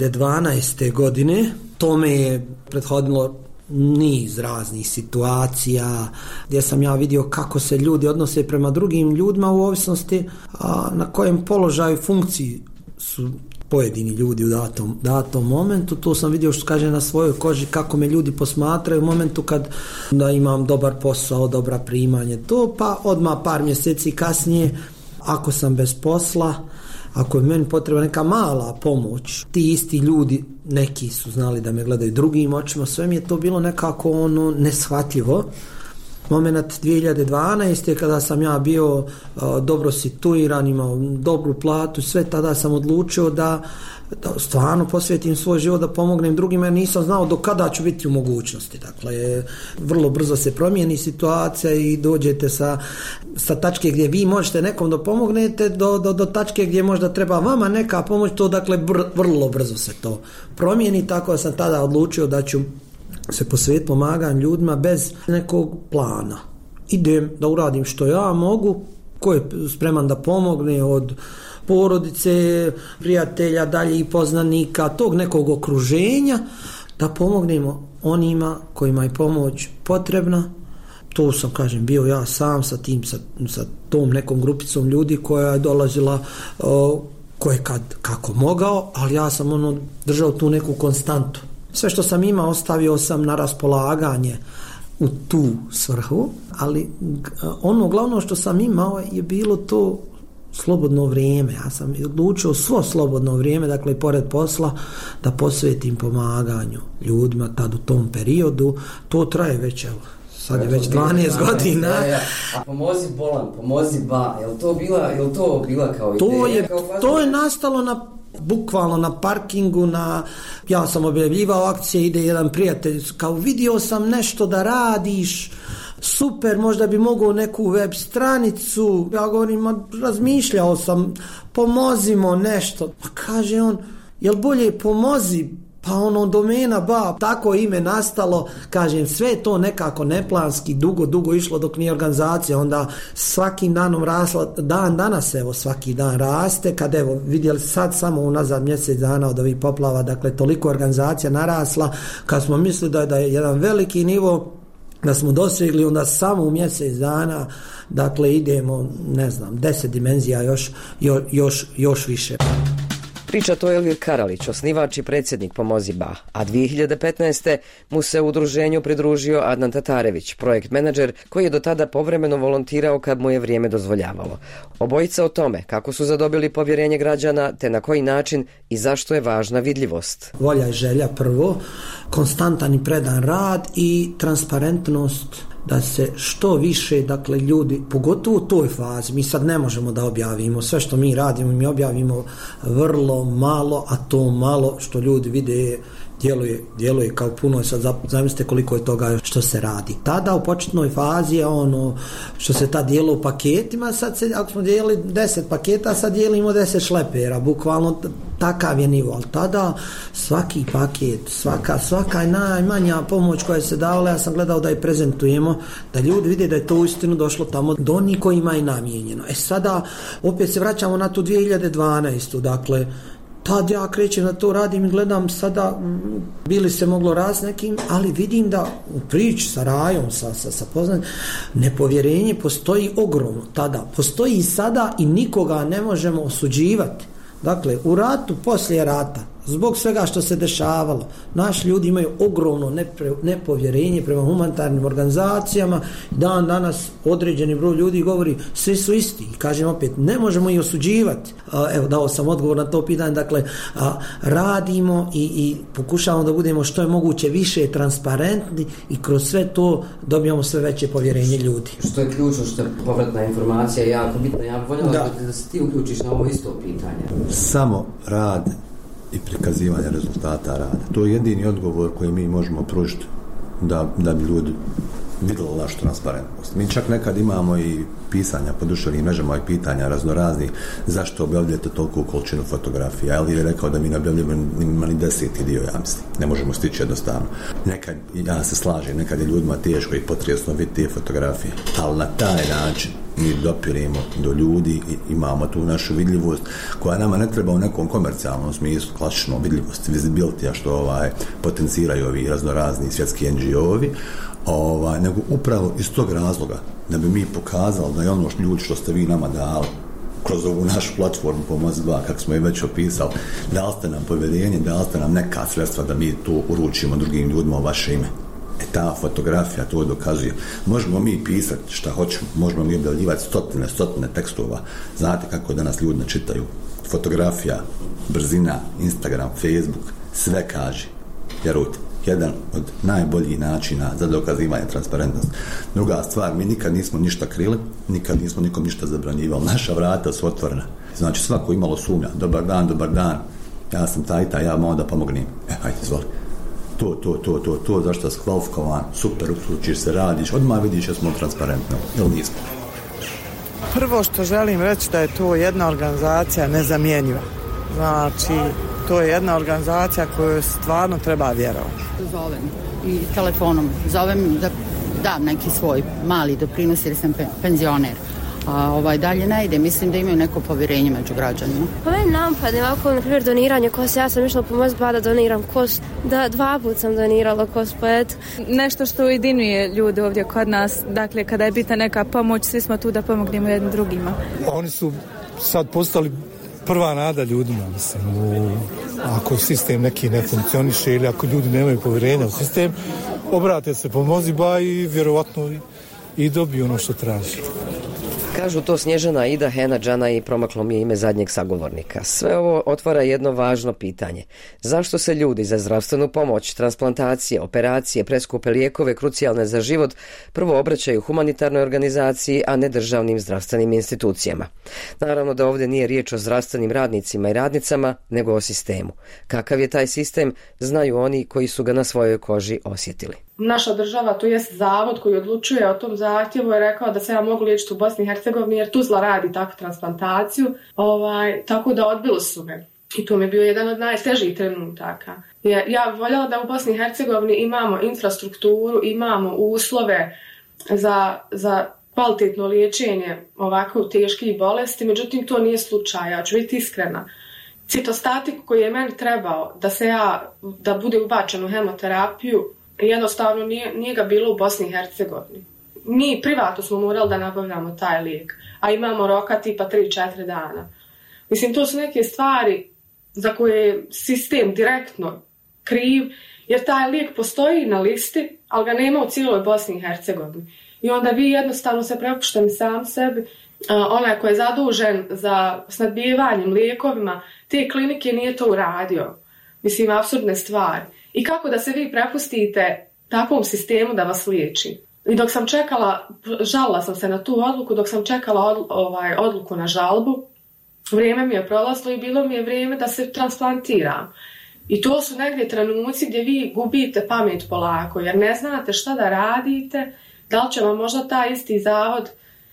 2012. godine. To me je prethodilo niz raznih situacija gdje sam ja vidio kako se ljudi odnose prema drugim ljudima u ovisnosti na kojem položaju funkciji su pojedini ljudi u datom momentu. To sam vidio, što kaže, na svojoj koži kako me ljudi posmatraju u momentu kad da imam dobar posao, dobra primanje, to pa odmah par mjeseci kasnije ako sam bez posla, ako je meni potrebna neka mala pomoć, ti isti ljudi, neki su znali da me gledaju drugim očima, sve mi je to bilo nekako neshvatljivo. Moment 2012. kada sam ja bio dobro situiran, imao dobru platu, sve tada sam odlučio da stvarno posvetim svoj život da pomognem drugima, jer nisam znao do kada ću biti u mogućnosti. Dakle, vrlo brzo se promijeni situacija i dođete sa tačke gdje vi možete nekom da pomognete do tačke gdje možda treba vama neka pomoć, to dakle vrlo brzo se to promijeni, tako da sam tada odlučio da ću se posvetiti pomaganju ljudima bez nekog plana. Idem da uradim što ja mogu, ko je spreman da pomogne, od porodice, prijatelja, dalje i poznanika, tog nekog okruženja, da pomognemo onima kojima je pomoć potrebna. To sam, kažem, bio ja sam sa tom nekom grupicom ljudi koja je dolazila ko je kad kako mogao, ali ja sam držao tu neku konstantu. Sve što sam imao ostavio sam na raspolaganje u tu svrhu, ali ono glavno što sam imao je bilo to slobodno vrijeme. Ja sam odlučio svo slobodno vrijeme, dakle pored posla, da posvetim pomaganju ljudima tad u tom periodu. To traje već, evo, sad je već 12 godina. A Pomozi Bolan, Pomozi Ba, je li to bila kao ideja? To je nastalo bukvalno na parkingu, ja sam objavljivao akcije, ide jedan prijatelj, kao vidio sam nešto da radiš, super, možda bi mogao neku web stranicu. Ja govorim, razmišljao sam, pomozimo nešto. Pa kaže on, jel bolje pomozi, pa domena Ba, tako ime nastalo. Kažem, sve to nekako neplanski, dugo išlo dok nije organizacija, onda svakim danom rasla, dan danas evo svaki dan raste, kad evo vidjeli sad samo unazad mjesec dana od ovih poplava, dakle toliko organizacija narasla, kad smo mislili da je jedan veliki nivo da smo dosegli, onda samo u mjesec dana, dakle idemo, 10 dimenzija još više. Priča to Elvir Karalić, osnivač i predsjednik Pomozi Ba, a 2015. mu se u udruženju pridružio Adnan Tatarević, projekt menadžer koji je do tada povremeno volontirao kad mu je vrijeme dozvoljavalo. Obojica o tome kako su zadobili povjerenje građana, te na koji način i zašto je važna vidljivost. Volja i želja prvo, konstantan i predan rad i transparentnost da se što više, dakle, ljudi, pogotovo u toj fazi, mi sad ne možemo da objavimo sve što mi radimo, mi objavimo vrlo malo, a to malo što ljudi vide djeluje kao puno. Sad zamislite koliko je toga što se radi. Tada u početnoj fazi je ono što se ta dijelo u paketima, sad se, ako smo dijelili 10 paketa, sad dijelimo 10 šlepera, bukvalno takav je nivo, ali tada svaki paket, svaka najmanja pomoć koja se davala, ja sam gledao da je prezentujemo, da ljudi vide da je to uistinu došlo tamo do onih kojima je namijenjeno. Sada opet se vraćamo na tu 2012. Dakle, tad ja krećem na to, radim i gledam sada, bili se moglo raz nekim, ali vidim da u priči sa Rajom, sa poznanim, nepovjerenje postoji ogromno tada. Postoji i sada i nikoga ne možemo osuđivati. Dakle, u ratu, poslije rata, zbog svega što se dešavalo, naši ljudi imaju ogromno nepovjerenje prema humanitarnim organizacijama. Dan danas određeni broj ljudi govori svi su isti. I kažem opet, ne možemo ih osuđivati. Evo, dao sam odgovor na to pitanje. Dakle, radimo i pokušavamo da budemo što je moguće više transparentni i kroz sve to dobijamo sve veće povjerenje ljudi. Što je ključno, što je povratna informacija jako bitna. Ja bih voljela da se ti uključiš na ovo isto pitanje. Samo rad i prikazivanje rezultata rada. To je jedini odgovor koji mi možemo pružiti da bi ljudi vidjeli našu transparentnost. Mi čak nekad imamo i pisanja po društvenim mrežama i pitanja raznoraznih zašto objavljujete toliko količinu fotografija. Ali je rekao da mi ne objavljujemo ni 10. dio, ja mislim. Ne možemo stići jednostavno. Nekad, ja se slažem, nekad je ljudima teško i potresno vidjeti te fotografije. Ali na taj način mi dopiremo do ljudi i imamo tu našu vidljivost koja nama ne treba u nekom komercijalnom smislu, klasično vidljivost, visibility, što potenciraju ovi raznorazni svjetski NGO-ovi, nego upravo iz tog razloga da bi mi pokazali da je ono ljudi što ste vi nama dali kroz ovu našu platformu Pomozi 2, kako smo je već opisali, dali ste nam povjerenje, dali ste nam neka sredstva da mi to uručimo drugim ljudima u vaše ime. Ta fotografija to dokazuje. Možemo mi pisati šta hoćemo, možemo mi objavljivati stotine tekstova. Znate kako danas ljudi ne čitaju. Fotografija, brzina, Instagram, Facebook, sve kaže. Vjerujte, jedan od najboljih načina za dokazivanje transparentnosti. Druga stvar, mi nikad nismo ništa krili, nikad nismo nikom ništa zabranjivali. Naša vrata su otvorena. Znači svako imalo sumnja. Dobar dan, ja sam taj, ja malo da pomognem. Hajde, izvoli. To, zašto si kvalifikovan, super, uključiš se, radiš, odmah vidiš da smo transparentni, ili nismo? Prvo što želim reći da je to jedna organizacija nezamjenjiva. Znači, to je jedna organizacija koju stvarno treba vjerovati. Zovem i telefonom, zovem da dam neki svoj mali doprinos jer sam penzioner. A dalje ne ide, mislim da imaju neko povjerenje među građanima. Pa meni napadne ovako, na primjer, doniranje kosti. Ja sam išla Pomozi 2 da doniram kost, da 2 puta sam donirala kost, pa eto. Nešto što ujedinjuje ljude ovdje kod nas, dakle, kada je bitna neka pomoć, svi smo tu da pomognemo jednim drugima. Oni su sad postali prva nada ljudima, mislim, ako sistem neki ne funkcioniše ili ako ljudi nemaju povjerenja u sistem, obrate se Pomozi 2 i vjerovatno i dobiju ono što traži. Kažu to Snježana, Ida, Hena, Džana i promaklo mi je ime zadnjeg sagovornika. Sve ovo otvara jedno važno pitanje. Zašto se ljudi za zdravstvenu pomoć, transplantacije, operacije, preskupe lijekove krucijalne za život prvo obraćaju humanitarnoj organizaciji, a ne državnim zdravstvenim institucijama? Naravno da ovdje nije riječ o zdravstvenim radnicima i radnicama, nego o sistemu. Kakav je taj sistem, znaju oni koji su ga na svojoj koži osjetili. Naša država, to jest zavod koji odlučuje o tom zahtjevu, je rekao da se ja mogu liječiti u Bosni i Hercegovini jer Tuzla radi takvu transplantaciju, tako da odbili su me. I to mi je bio jedan od najtežih trenutaka. Ja bih voljela da u Bosni i Hercegovini imamo infrastrukturu, imamo uslove za kvalitetno liječenje ovako teških bolesti, međutim to nije slučaj, ja ću biti iskrena. Citostatik koji je meni trebao da bude ubačen u hemoterapiju, jednostavno nije ga bilo u Bosni i Hercegovini. Mi privatno smo morali da nabavljamo taj lijek, a imamo roka tipa 3-4 dana. Mislim, to su neke stvari za koje je sistem direktno kriv, jer taj lijek postoji na listi, ali ga nema u cijeloj Bosni i Hercegovini. I onda vi jednostavno se prepušteni sam sebi, onaj koji je zadužen za snadbijevanjem lijekovima, te klinike nije to uradio. Mislim, apsurdne stvari. I kako da se vi prepustite takvom sistemu da vas liječi? I dok sam čekala, žalila sam se na tu odluku, dok sam čekala odluku na žalbu, vrijeme mi je prolazilo i bilo mi je vrijeme da se transplantiram. I to su negdje trenuci gdje vi gubite pamet polako, jer ne znate šta da radite, da li će vam možda taj isti zavod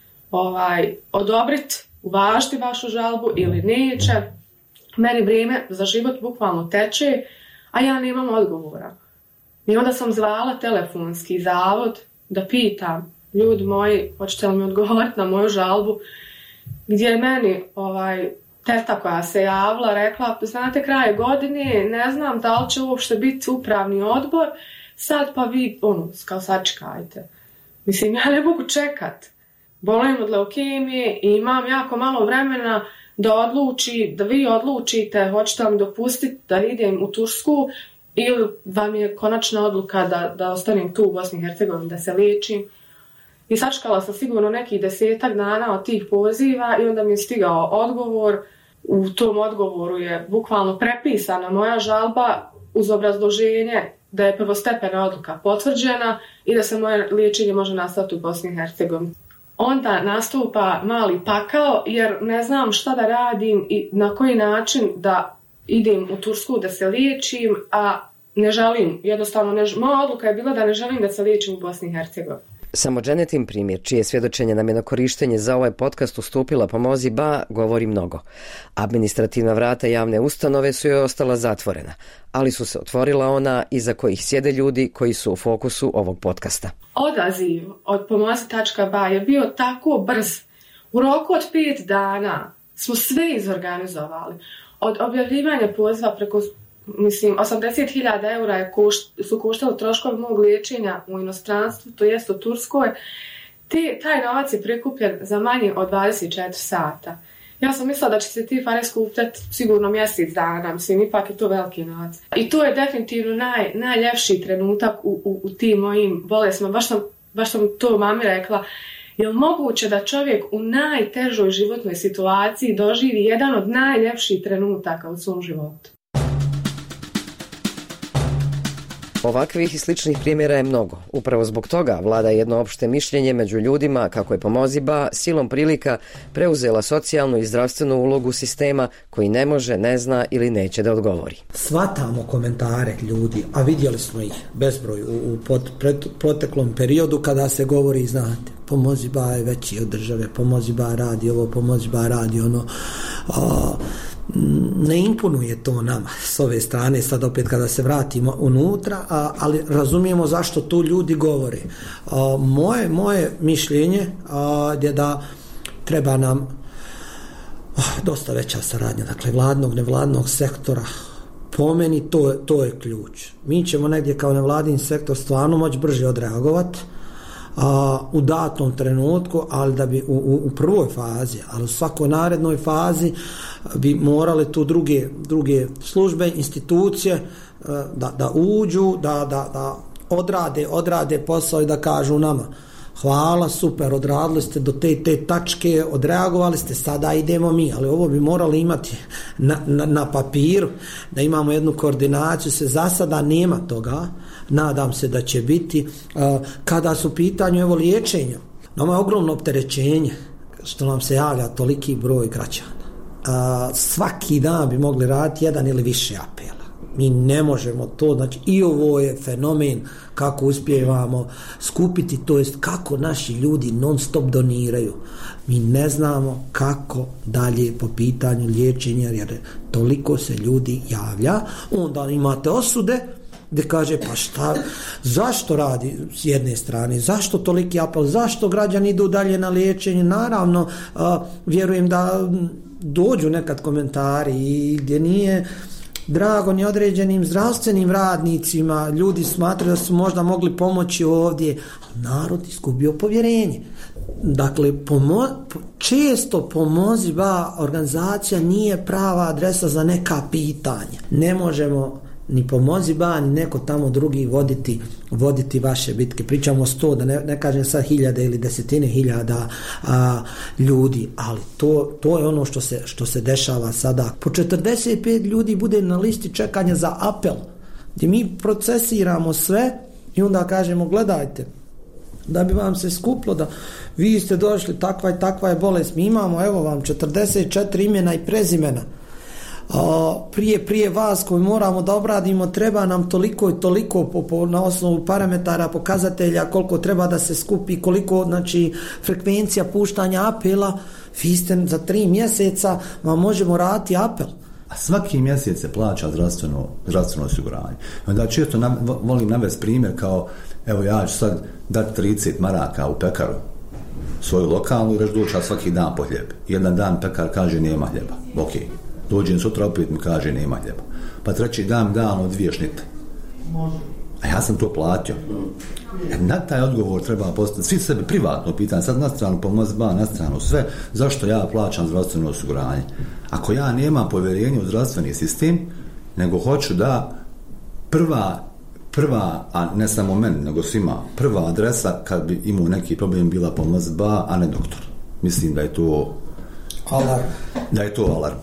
odobriti, uvažiti vašu žalbu ili neće. Meni vrijeme za život bukvalno teče, a ja nemam odgovora. I onda sam zvala telefonski zavod da pitam, ljudi moji, hoćete li mi odgovoriti na moju žalbu, gdje je meni teta koja se javila rekla, znate, kraj godine, ne znam da li će uopšte biti upravni odbor, sad pa vi, kao sačekajte. Mislim, ja ne mogu čekat. Bolim od leukemije i imam jako malo vremena da vi odlučite, hoćete li mi dopustiti da idem u Tursku ili vam je konačna odluka da ostanem tu u Bosni i Hercegovini, da se liječim. I sačekala sam sigurno nekih 10 dana od tih poziva i onda mi je stigao odgovor. U tom odgovoru je bukvalno prepisana moja žalba uz obrazloženje da je prvostepena odluka potvrđena i da se moje liječenje može nastaviti u Bosni i Hercegovini. Onda nastupa mali pakao jer ne znam šta da radim i na koji način da idem u Tursku da se liječim, a ne želim, jednostavno moja odluka je bila da ne želim da se liječim u Bosni i Hercegovini. Samo Dženetin primjer, čije svjedočenje nam je na korištenje za ovaj podcast ustupila Pomozi Ba, govori mnogo. Administrativna vrata javne ustanove su joj ostala zatvorena, ali su se otvorila ona iza kojih sjede ljudi koji su u fokusu ovog podcasta. Odaziv od Pomozi.ba je bio tako brz. U roku od 5 dana smo sve izorganizovali. Od objavljivanja poziva preko 80.000 eura su koštali troškovi mog liječenja u inostranstvu, to jest u Turskoj. Taj novac je prikupljen za manje od 24 sata. Ja sam mislila da će se ti pare skupljati sigurno mjesec dana, mislim, ipak je to veliki novac. I to je definitivno najljepši trenutak u tim mojim bolestima. Baš sam to mami rekla. Je li moguće da čovjek u najtežoj životnoj situaciji doživi jedan od najljepših trenutaka u svom životu? Ovakvih i sličnih primjera je mnogo. Upravo zbog toga vlada jedno opšte mišljenje među ljudima kako je Pomozi Ba silom prilika preuzela socijalnu i zdravstvenu ulogu sistema koji ne može, ne zna ili neće da odgovori. Svatamo komentare ljudi, a vidjeli smo ih bezbroj u proteklom periodu kada se govori, znate, Pomozi Ba je veći od države, Pomozi Ba radi ovo, Pomozi Ba radi ono. Ne imponuje to nama s ove strane, sad opet kada se vratimo unutra, ali razumijemo zašto tu ljudi govore. Moje mišljenje je da treba nam dosta veća saradnja, dakle vladnog, nevladnog sektora. Po meni to je ključ. Mi ćemo negdje kao nevladin sektor stvarno moći brže odreagovati u datom trenutku, ali da bi u prvoj fazi, ali u svakoj narednoj fazi bi morale tu druge službe, institucije da uđu, da odrade posao i da kažu nama hvala, super, odradili ste do te tačke, odreagovali ste, sada idemo mi, ali ovo bi morali imati na papiru, da imamo jednu koordinaciju, za sada nema toga, nadam se da će biti. Kada su u pitanju liječenja, nama je ogromno opterećenje što nam se javlja toliki broj građana. Svaki dan bi mogli raditi jedan ili više apela. Mi ne možemo to, znači i ovo je fenomen kako uspijevamo skupiti, to jest kako naši ljudi non stop doniraju. Mi ne znamo kako dalje po pitanju liječenja, jer toliko se ljudi javlja. Onda imate osude gdje kaže pa šta, zašto radi s jedne strane, zašto toliki apel, zašto građani idu dalje na liječenje. Naravno, vjerujem da dođu nekad komentari i gdje nije drago ni određenim zdravstvenim radnicima, ljudi smatraju da su možda mogli pomoći ovdje, ali narod izgubio povjerenje. Dakle, često Pomozi Ba organizacija nije prava adresa za neka pitanja. Ne možemo ni Pomozi Ba, ni neko tamo drugi voditi vaše bitke. Pričamo o 100, da ne kažem sad 1000 ili 10.000 ljudi, ali to je ono što se dešava sada. Po 45 ljudi bude na listi čekanja za apel, gdje mi procesiramo sve i onda kažemo gledajte, da bi vam se skuplo da vi ste došli, takva je bolest, mi imamo, evo vam 44 imena i prezimena. Prije vas koji moramo da obradimo treba nam toliko i toliko na osnovu parametara, pokazatelja, koliko treba da se skupi, koliko znači frekvencija puštanja apela. Vi ste za 3 mjeseca vam možemo raditi apel. A svaki mjesec se plaća zdravstveno osiguranje. Onda često volim navesti primjer kao, evo ja ću sad dati 30 maraka u pekaru svoju lokalnu i reći doći svaki dan po hljeb. Jedan dan pekar kaže nema hljeba. Ok. Dođem sutra opet mi kaže nema hljeba. Pa treći dan 2 šnite. A ja sam to platio. Na taj odgovor treba postaviti svi sebi privatno pitanje, sad na stranu pomoć ba, na stranu sve, zašto ja plaćam zdravstveno osiguranje? Ako ja nemam povjerenje u zdravstveni sistem, nego hoću da prva, a ne samo meni, nego svima, prva adresa kad bi imao neki problem bila pomoć ba, a ne doktor. Mislim da je to alarm. Da je to alarm.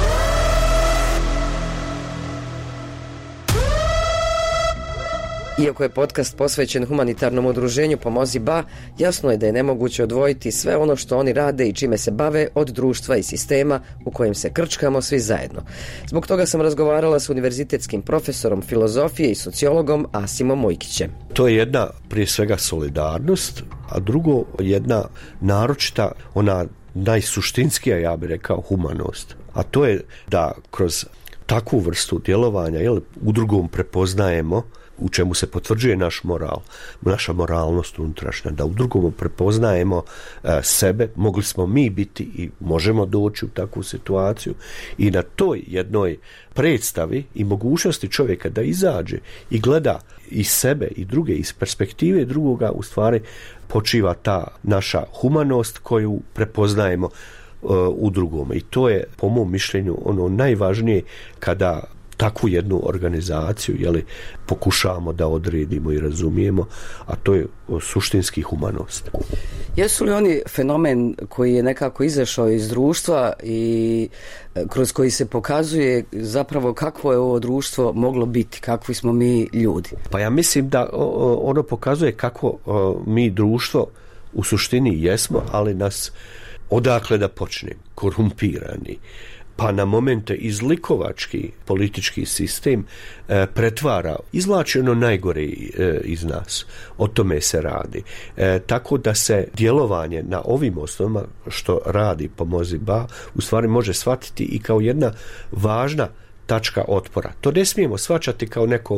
Iako je podcast posvećen humanitarnom udruženju Pomozi Ba, jasno je da je nemoguće odvojiti sve ono što oni rade i čime se bave od društva i sistema u kojem se krčkamo svi zajedno. Zbog toga sam razgovarala s univerzitetskim profesorom filozofije i sociologom Asimom Mujkićem. To je jedna, prije svega, solidarnost, a drugo jedna naročita, ona najsuštinskija, ja bih rekao, humanost. A to je da kroz takvu vrstu djelovanja udrugom prepoznajemo, u čemu se potvrđuje naš moral, naša moralnost unutrašnja, da u drugom prepoznajemo sebe, mogli smo mi biti i možemo doći u takvu situaciju i na toj jednoj predstavi i mogućnosti čovjeka da izađe i gleda i sebe i druge iz perspektive drugoga, u stvari počiva ta naša humanost koju prepoznajemo u drugome. I to je, po mom mišljenju, ono najvažnije kada takvu jednu organizaciju pokušavamo da odredimo i razumijemo, a to je suštinski humanost. Jesu li oni fenomen koji je nekako izašao iz društva i kroz koji se pokazuje zapravo kakvo je ovo društvo moglo biti, kakvi smo mi ljudi? Pa ja mislim da ono pokazuje kako mi društvo u suštini jesmo, ali nas odakle da počnem, korumpirani, pa na momente izlikovački politički sistem pretvara, izvlači ono najgore iz nas. O tome se radi. Tako da se djelovanje na ovim osnovama što radi Pomozi Ba u stvari može shvatiti i kao jedna važna tačka otpora. To ne smijemo shvaćati kao neko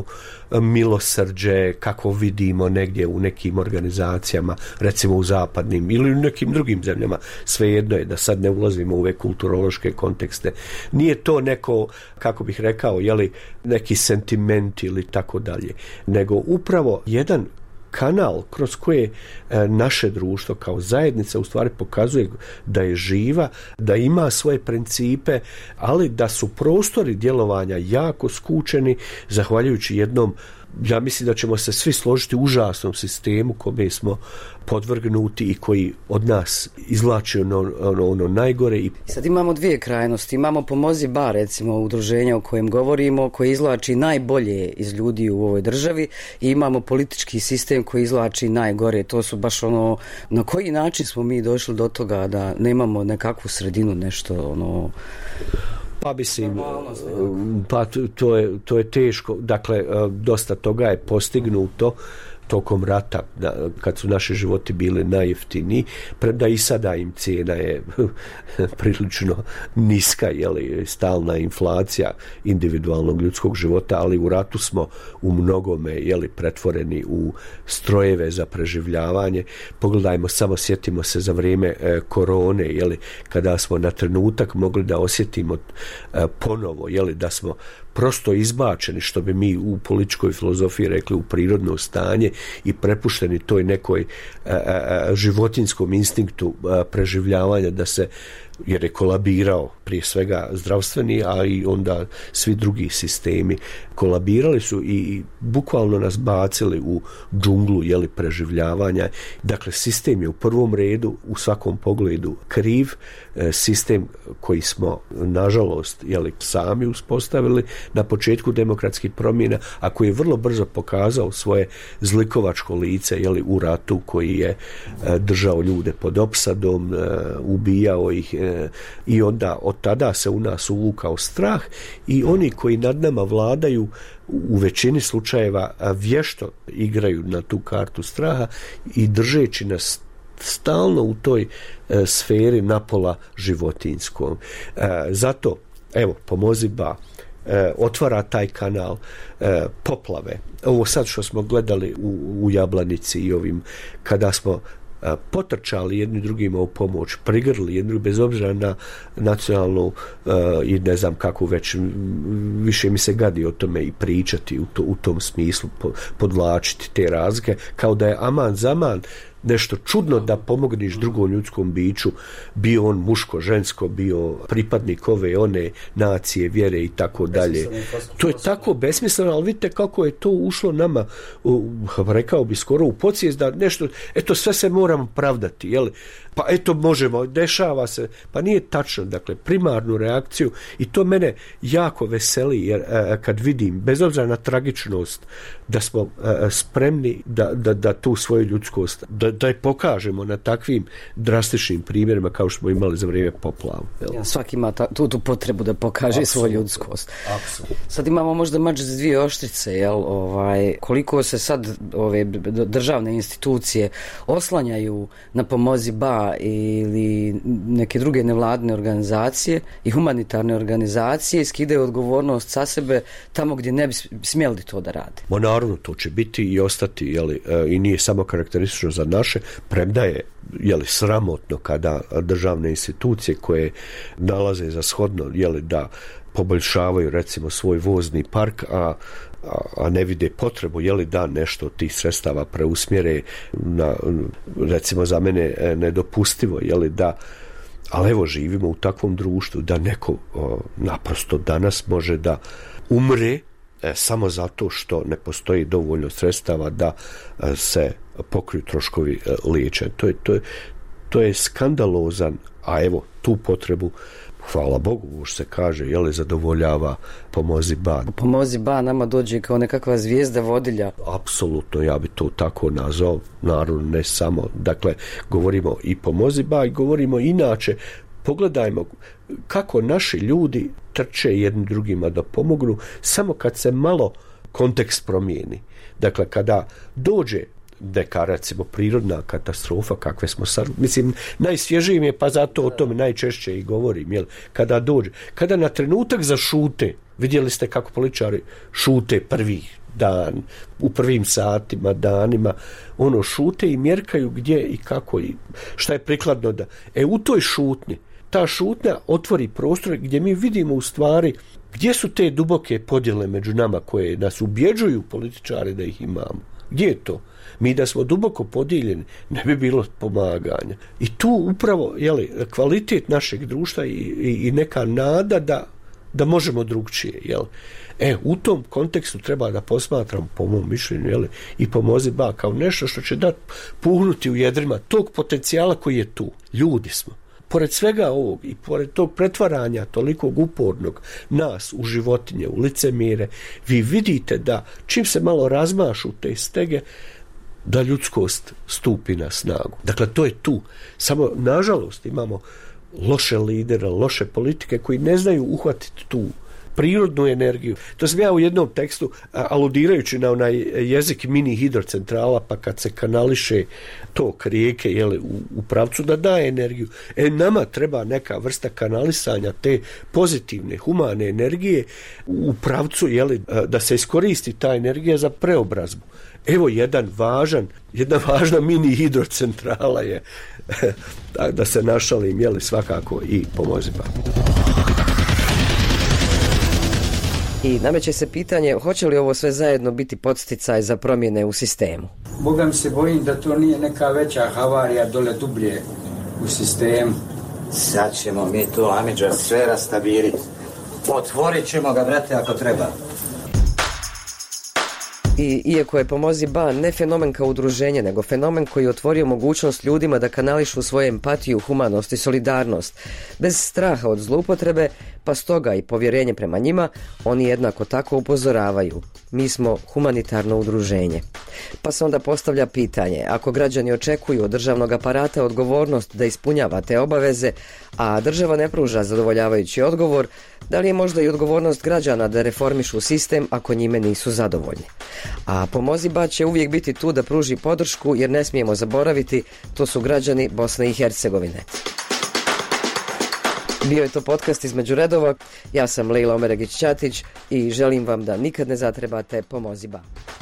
milosrđe kako vidimo negdje u nekim organizacijama, recimo u zapadnim ili u nekim drugim zemljama. Svejedno je, da sad ne ulazimo u ove kulturološke kontekste. Nije to neko, kako bih rekao, neki sentiment ili tako dalje, nego upravo jedan kanal kroz koje naše društvo kao zajednica u stvari pokazuje da je živa, da ima svoje principe, ali da su prostori djelovanja jako skučeni zahvaljujući jednom, ja mislim da ćemo se svi složiti, užasnom sistemu kome smo podvrgnuti i koji od nas izvlači ono najgore. I sad imamo dvije krajnosti. Imamo Pomozi Ba, recimo udruženje o kojem govorimo, koje izvlači najbolje iz ljudi u ovoj državi, i imamo politički sistem koji izvlači najgore. To su baš na koji način smo mi došli do toga da nemamo nekakvu sredinu, nešto Pa mislim, to je teško. Dakle, dosta toga je postignuto tokom rata, kad su naši životi bili najjeftiniji, premda i sada im cijena je prilično niska, stalna inflacija individualnog ljudskog života, ali u ratu smo u mnogome pretvoreni u strojeve za preživljavanje. Pogledajmo, samo sjetimo se za vrijeme korone, kada smo na trenutak mogli da osjetimo ponovo, da smo prosto izbačeni, što bi mi u političkoj filozofiji rekli, u prirodno stanje i prepušteni toj nekoj životinskom instinktu preživljavanja, da se jer je kolabirao prije svega zdravstveni, a i onda svi drugi sistemi kolabirali su i bukvalno nas bacili u džunglu preživljavanja. Dakle, sistem je u prvom redu u svakom pogledu kriv, sistem koji smo nažalost sami uspostavili na početku demokratskih promjena, a koji je vrlo brzo pokazao svoje zlikovačko lice u ratu koji je držao ljude pod opsadom, ubijao ih, i onda od tada se u nas uvukao strah i oni koji nad nama vladaju u većini slučajeva vješto igraju na tu kartu straha i držeći nas stalno u toj sferi napola životinjskom. Zato, evo, Pomozi Ba otvara taj kanal, poplave. Ovo sad što smo gledali u Jablanici i ovim, kada smo potrčali jedni drugima u pomoć, prigrli jedni bez obzira na nacionalnu i ne znam kako već, više mi se gadi o tome i pričati u tom smislu, podvlačiti te razlike, kao da je aman zaman nešto čudno da pomogniš drugom ljudskom biću, bio on muško, žensko, bio pripadnik ove, one nacije, vjere i tako dalje. To je tako besmisleno, ali vidite kako je to ušlo nama, rekao bi skoro u podsvijest, da nešto, eto sve se moramo pravdati, jel? Pa eto možemo, dešava se, pa nije tačno, dakle primarnu reakciju, i to mene jako veseli, jer kad vidim, bez obzira na tragičnost, da smo spremni da tu svoju ljudskost, da je pokažemo na takvim drastičnim primjerima kao što smo imali za vrijeme poplava. Ja, svaki ima tu potrebu da pokaže svoju ljudskost. Apsolutno. Sad imamo možda mač za dvije oštrice, jel? Koliko se sad ove državne institucije oslanjaju na Pomozi Ba ili neke druge nevladine organizacije i humanitarne organizacije, skidaju odgovornost sa sebe tamo gdje ne bi smjeli to da rade. Naravno, to će biti i ostati, i nije samo karakteristično za naše, premda je sramotno kada državne institucije koje nalaze za shodno da poboljšavaju recimo svoj vozni park, a ne vide potrebu da nešto od tih sredstava preusmjere na, recimo za mene nedopustivo, da, ali evo živimo u takvom društvu da neko naprosto danas može da umre samo zato što ne postoji dovoljno sredstava da se pokriju troškovi liječenja. To je skandalozan, a evo tu potrebu, hvala Bogu, što se kaže, zadovoljava Pomozi Ba. Pomozi Ba nama dođe kao nekakva zvijezda vodilja. Apsolutno, ja bi to tako nazvao, naravno ne samo. Dakle, govorimo i Pomozi Ba i govorimo inače. Pogledajmo kako naši ljudi trče jednim drugima da pomognu samo kad se malo kontekst promijeni. Dakle, kada dođe neka, recimo, prirodna katastrofa, kakve smo sad, mislim, najsvježiji mi je, pa zato o tome najčešće i govorim, kada dođe, kada na trenutak zašute, vidjeli ste kako političari šute prvih dan, u prvim satima, danima, šute i mjerkaju gdje i kako i šta je prikladno da. U toj šutnji, ta šutnja otvori prostor gdje mi vidimo u stvari gdje su te duboke podjele među nama koje nas ubjeđuju političari da ih imamo. Gdje je to? Mi da smo duboko podijeljeni, ne bi bilo pomaganja. I tu upravo kvalitet našeg društva i neka nada da možemo drugčije. U tom kontekstu treba da posmatram, po mom mišljenju, i Pomozi Ba kao nešto što će dati puhnuti u jedrima tog potencijala koji je tu. Ljudi smo. Pored svega ovog i pored tog pretvaranja tolikog upornog nas u životinje, u licemire, vi vidite da čim se malo razmašu te stege, da ljudskost stupi na snagu. Dakle, to je tu. Samo, nažalost, imamo loše lidere, loše politike koji ne znaju uhvatiti tu prirodnu energiju. To sam ja u jednom tekstu, aludirajući na onaj jezik mini hidrocentrala, pa kad se kanališe tok rijeke u pravcu da daje energiju. Nama treba neka vrsta kanalisanja te pozitivne, humane energije u pravcu da se iskoristi ta energija za preobrazbu. Evo jedna važna mini hidrocentrala je, da se našalim, svakako i Pomozi Ba. I nameće se pitanje, hoće li ovo sve zajedno biti podsticaj za promjene u sistemu? Boga mi se bojim da to nije neka veća havarija dole dublje u sistemu. Sad ćemo mi tu Amidža sve rastabiriti. Otvorit ćemo ga, brate, ako treba. I iako je Pomozi Ba ne fenomen kao udruženje, nego fenomen koji je otvorio mogućnost ljudima da kanališu svoju empatiju, humanost i solidarnost, bez straha od zloupotrebe, pa stoga i povjerenje prema njima, oni jednako tako upozoravaju. Mi smo humanitarno udruženje. Pa se onda postavlja pitanje, ako građani očekuju od državnog aparata odgovornost da ispunjava te obaveze, a država ne pruža zadovoljavajući odgovor, da li je možda i odgovornost građana da reformišu sistem ako njime nisu zadovoljni? A Pomozi Ba će uvijek biti tu da pruži podršku, jer ne smijemo zaboraviti, to su građani Bosne i Hercegovine. Bio je to podcast Između redova. Ja sam Lejla Omeregić-Ćatić i želim vam da nikad ne zatrebate Pomozi Ba.